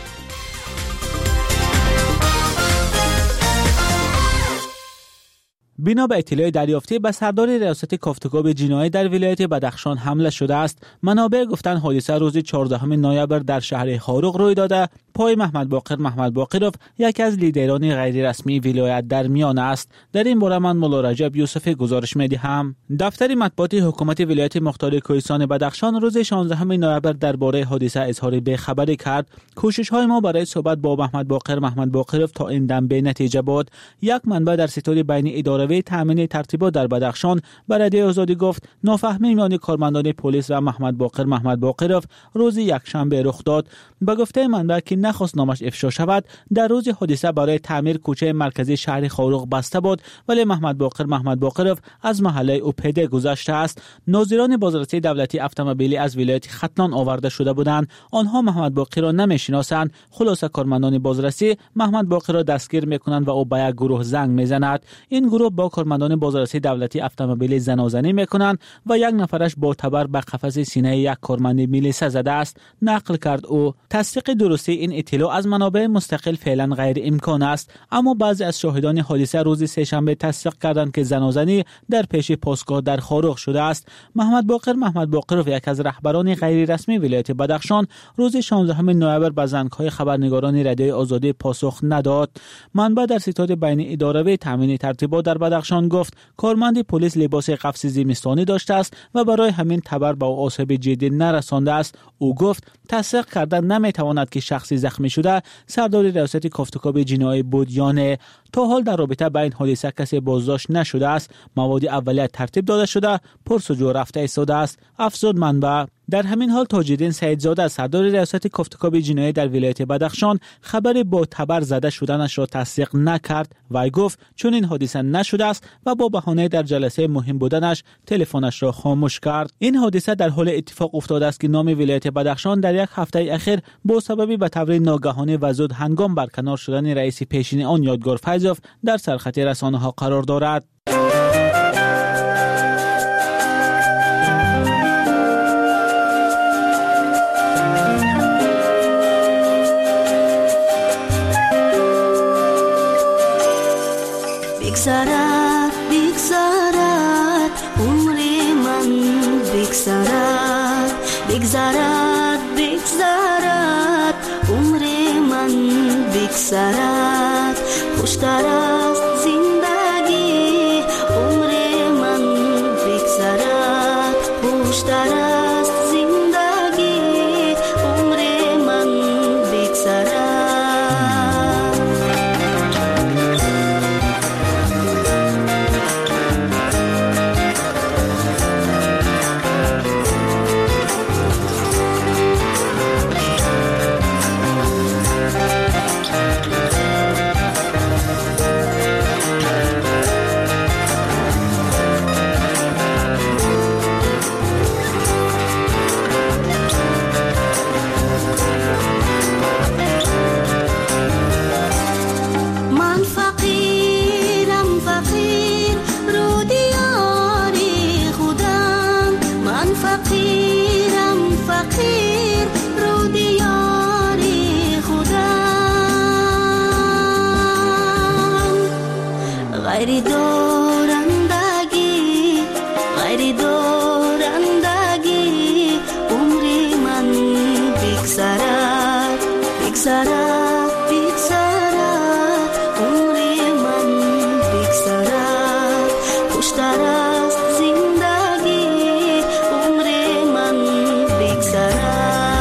بنا به اطلاع دریافتی به سردار ریاست کافتکاب جنایی در ولایت بدخشان حمله شده است. منابع گفتند حادثه روز 14 نوامبر در شهر خاروق روی داده. پای محمد باقرov یکی از لیدران غیر رسمی ولایت در میان است. در این باره من مولا رجب یوسف گزارش می‌دهم. دفتر مطبوعات حکومت ولایت مختار کوهستان بدخشان روز 16 نوامبر درباره حادثه اظهار بی‌خبری کرد. کوشش‌های ما برای صحبت با محمد باقرov تا این دم به نتیجه بود. یک منبع در ستاد بین اداره تامین ترتیبات در بدخشان به رادیو آزادی گفت نافهمی میان کارمندان پلیس و محمد باقرov روز یکشنبه رخ داد. به گفته منبع که نخواست نامش افشا شود، در روز حادثه برای تعمیر کوچه مرکزی شهر خاروق بسته بود، ولی محمد باقرov از محله او پیاده گذشته است. ناظران بازرسی دولتی اتومبیلی از ولایت ختلان آورده شده بودند. آنها محمد باقر را نمی‌شناسند. خلاصه کارمندان بازرسی محمد باقر را دستگیر می‌کنند و او به یک گروه زنگ می‌زند. این گروه با کارمندان بازرسی دولتی اتومبیلی زنازنی می‌کنند و یک نفرش با تبر به قفس سینه یک کارمند میلیسا زده است، نقل کرد او. تصدیق درستی این اطلاع از منابع مستقل فعلا غیر امکان است، اما بعضی از شاهدان حادثه روز سه‌شنبه تصدیق کردند که زنازنی در پیش پاسگاه در خاروق شده است. محمد باقرov یک از رهبران غیر رسمی ولایت بدخشان روز 16 نوامبر به زنگ‌های خبرنگاران رادیو آزادی پاسخ نداد. منبع در ستاد بین اداره تامین ترتیبات در بدخشان گفت کارمند پلیس لباس قفس زمستانی داشته است و برای همین تبر به آسیب جدی نرسانده است. او گفت تصدیق کردن نمیتواند که شخصی زخمی شده سردار ریاست کافتکاب جنایی بود یا نه. تا حال در رابطه با این حادثه کسی بازداشت نشده است. مواد اولیه ترتیب داده شده، پرسجو رفته ایستاده است. افزود منبع. در همین حال تاج‌الدین سعیدزاده سردار ریاست کافتکاب جنایی در ولایت بدخشان خبر با تبر زده شدنش را تصدیق نکرد و گفت چون این حادثه نشده است و با بهانه در جلسه مهم بودنش تلفنش را خاموش کرد. این حادثه در حال اتفاق افتاده است که نام ولایت بدخشان در یک هفته اخیر با سبب به طور ناگهانی و زود هنگام برکنار شدن رئیس پیشین آن یادگار فیضوف در سرخط رسانه‌ها قرار دارد. بگذرد عمر من بگذرد عمر من بگذرد خوشتر از زندگی عمر من بگذرد خوشتر از زندگی عمر من بگذرد. غیری دارندگی عمر بگذرد بگذرد عمر من بگذرد خوشتر از زندگی عمر من بگذرد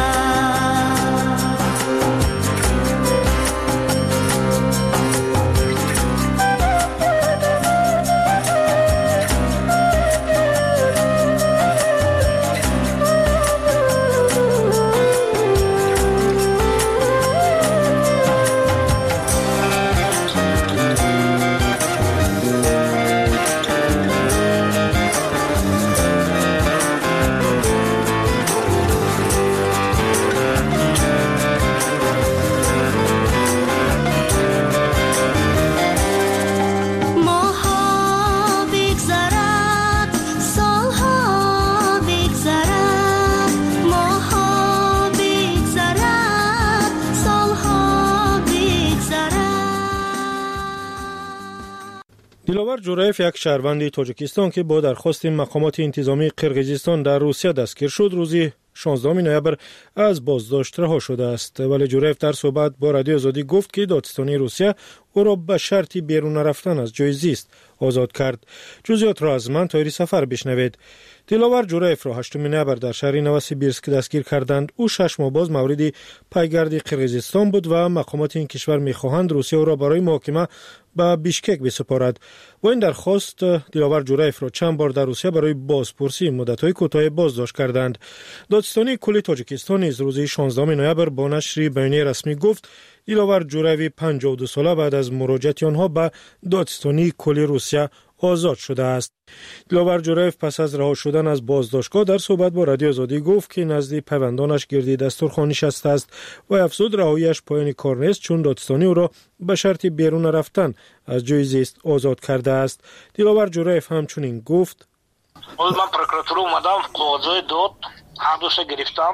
دیلاور جورایف یک شهروند تاجیکستان که با درخواست مقامات انتظامی قرقیزستان در روسیه دستگیر شد روز 16 نوامبر از بازداشت رها شده است. ولی جورایف در صحبت با رادیو آزادی گفت که دادستانی روسیه او را به شرطی بیرون رفتن از جای زیست آزاد کرد. جزئیات را از من طاهری سفر بشنوید. دیلاور جورایف را 8 نوامبر در شهر نووسیبیرسک دستگیر کردند. او 6 ماه باز مورد پایگرد قرقیزستان بود و مقامات این کشور می‌خواهند روسیه او را برای محاکمه به بیشکک بسپارد. با این درخواست دیلاور جورایف را چند بار در روسیه برای بازپرسی مدت‌های کوتاه بازداشت کردند. دادستانی کل تاجیکستان نیز روز 16 نوامبر با نشر بیانیه رسمی گفت دیلاور جورایف 52 ساله بعد از مراجعت آنها به دادستانی کل روسیه آزاد شده است. دیلاور جورایف پس از رها شدن از بازداشتگاه در صحبت با رادیو آزادی گفت که نزد پیوندانش گردی دسترخوان نشسته است و افزود رهاییش پایان کار نیست چون دادستانی او را به شرط بیرون رفتن از جای زیست آزاد کرده است. دیلاور جورایف همچنین گفت من پروکراتور اومدم قاضی داد هر دوش گرفتم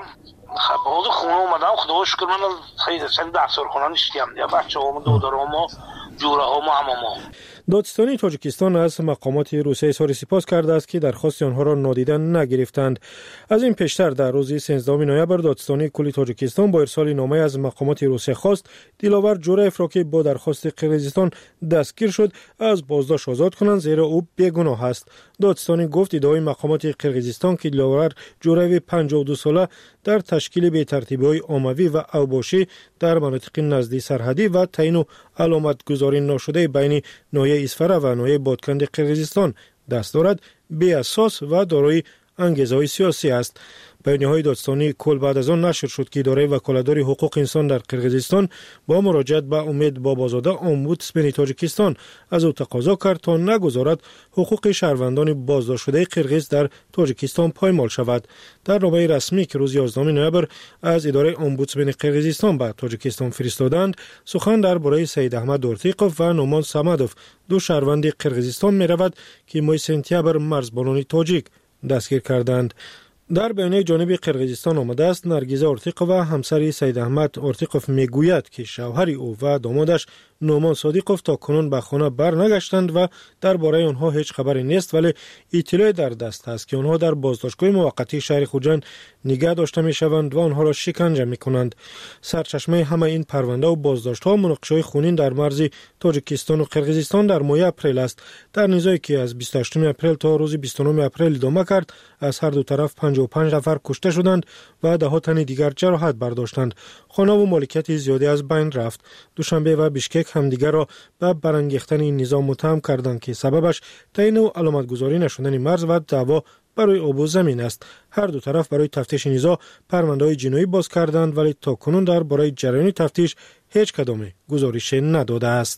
باز خونه اومدم خدا شکر من خیلی دسترخوان نشدیم دیگه بچه‌هامو دادرامو جورهامو هممو. دادستانی تاجیکستان از مقامات روسیه اظهار سپاس کرده است که درخواست آنها را نادیده نگرفتند. از این پیشتر در روز 13 نوامبر دادستانی کل تاجیکستان با ارسال نامه از مقامات روسیه خواست دیلاور جورایف را که با درخواست قرقیزستان دستگیر شد از بازداشت آزاد کنند زیرا او بیگناه است. دادستانی گفت ادعای مقامات قرقیزستان که دیلاور جورایف 52 ساله در تشکیل بی‌ترتیبی‌های عمومی و اوباشی در مناطق نزدیک سرحدی و تعیین و علامت گذاری ناشده بین ناحیه اسفره و ناحیه بادکند قرقیزستان دست دارد بی اساس و دارای انگیزه‌های سیاسی است. بیانیه‌های دادستانی کل بعد از آن نشر شد که اداره وکالتداری حقوق انسان در قرقیزستان با مراجعت به امید بابازاده امبودسمن تاجیکستان از او تقاضا کرد تا نگذارد حقوق شهروندان بازداشت شده قرقیز در تاجیکستان پایمال شود. در نامه رسمی که روز 11 نوامبر از اداره امبودسمن قرقیزستان به تاجیکستان فرستادند سخن درباره سید احمد اورتیقوف و نومان سمدوف دو شهروند قرقیزستان می‌رود که ماه سپتامبر مرزبانان تاجیک دستگیر کردند. در بیانیه جانب قرقیزستان آمده است نرگیزه اورتیقوف و همسر سید احمد اورتیقوف میگوید که شوهر او و دامادش نومان صادقوف تا کنون به خانه برنگشتند و درباره آنها هیچ خبری نیست ولی اطلاع در دست است که آنها در بازداشتگاه موقتی شهر خوجند نگاه داشته میشوند و آنها را شکنجه میکنند. سرچشمه همه این پرونده و بازداشت‌ها مناقشه‌های خونین در مرز تاجیکستان و قرقیزستان در ماه اپریل است. در نزاعی که از 28 اپریل تا روز 29 اپریل ادامه کرد از هر دو طرف 55 نفر کشته شدند و ده ها تن دیگر جراحت برداشتند. خانه و مالکیت زیادی از بین رفت. دوشنبه و بیشکک همدیگر را به برانگیختن این نظام متهم کردند که سببش تعیین و علامتگذاری نشدن مرز و دعوا برای آب و زمین است. هر دو طرف برای تفتیش نزاع پرونده‌های جنایی باز کردند ولی تاکنون درباره جریان تفتیش هیچ کدام گزارش نداده است.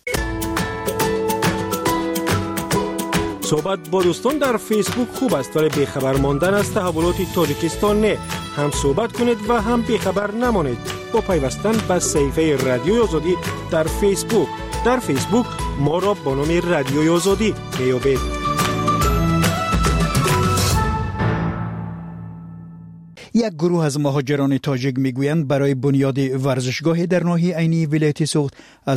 صحبت با دوستان در فیسبوک خوب است ولی بیخبر ماندن از تحولات تاجیکستان نه. هم صحبت کنید و هم بیخبر نمانید با پیوستن به صفحه رادیوی آزادی در فیسبوک. در فیسبوک ما را با نام رادیوی آزادی میابید. یک گروه از مهاجران تاجیک میگویند برای بنیاد ورزشگاه در ناحیه عینی ولایت سوخت از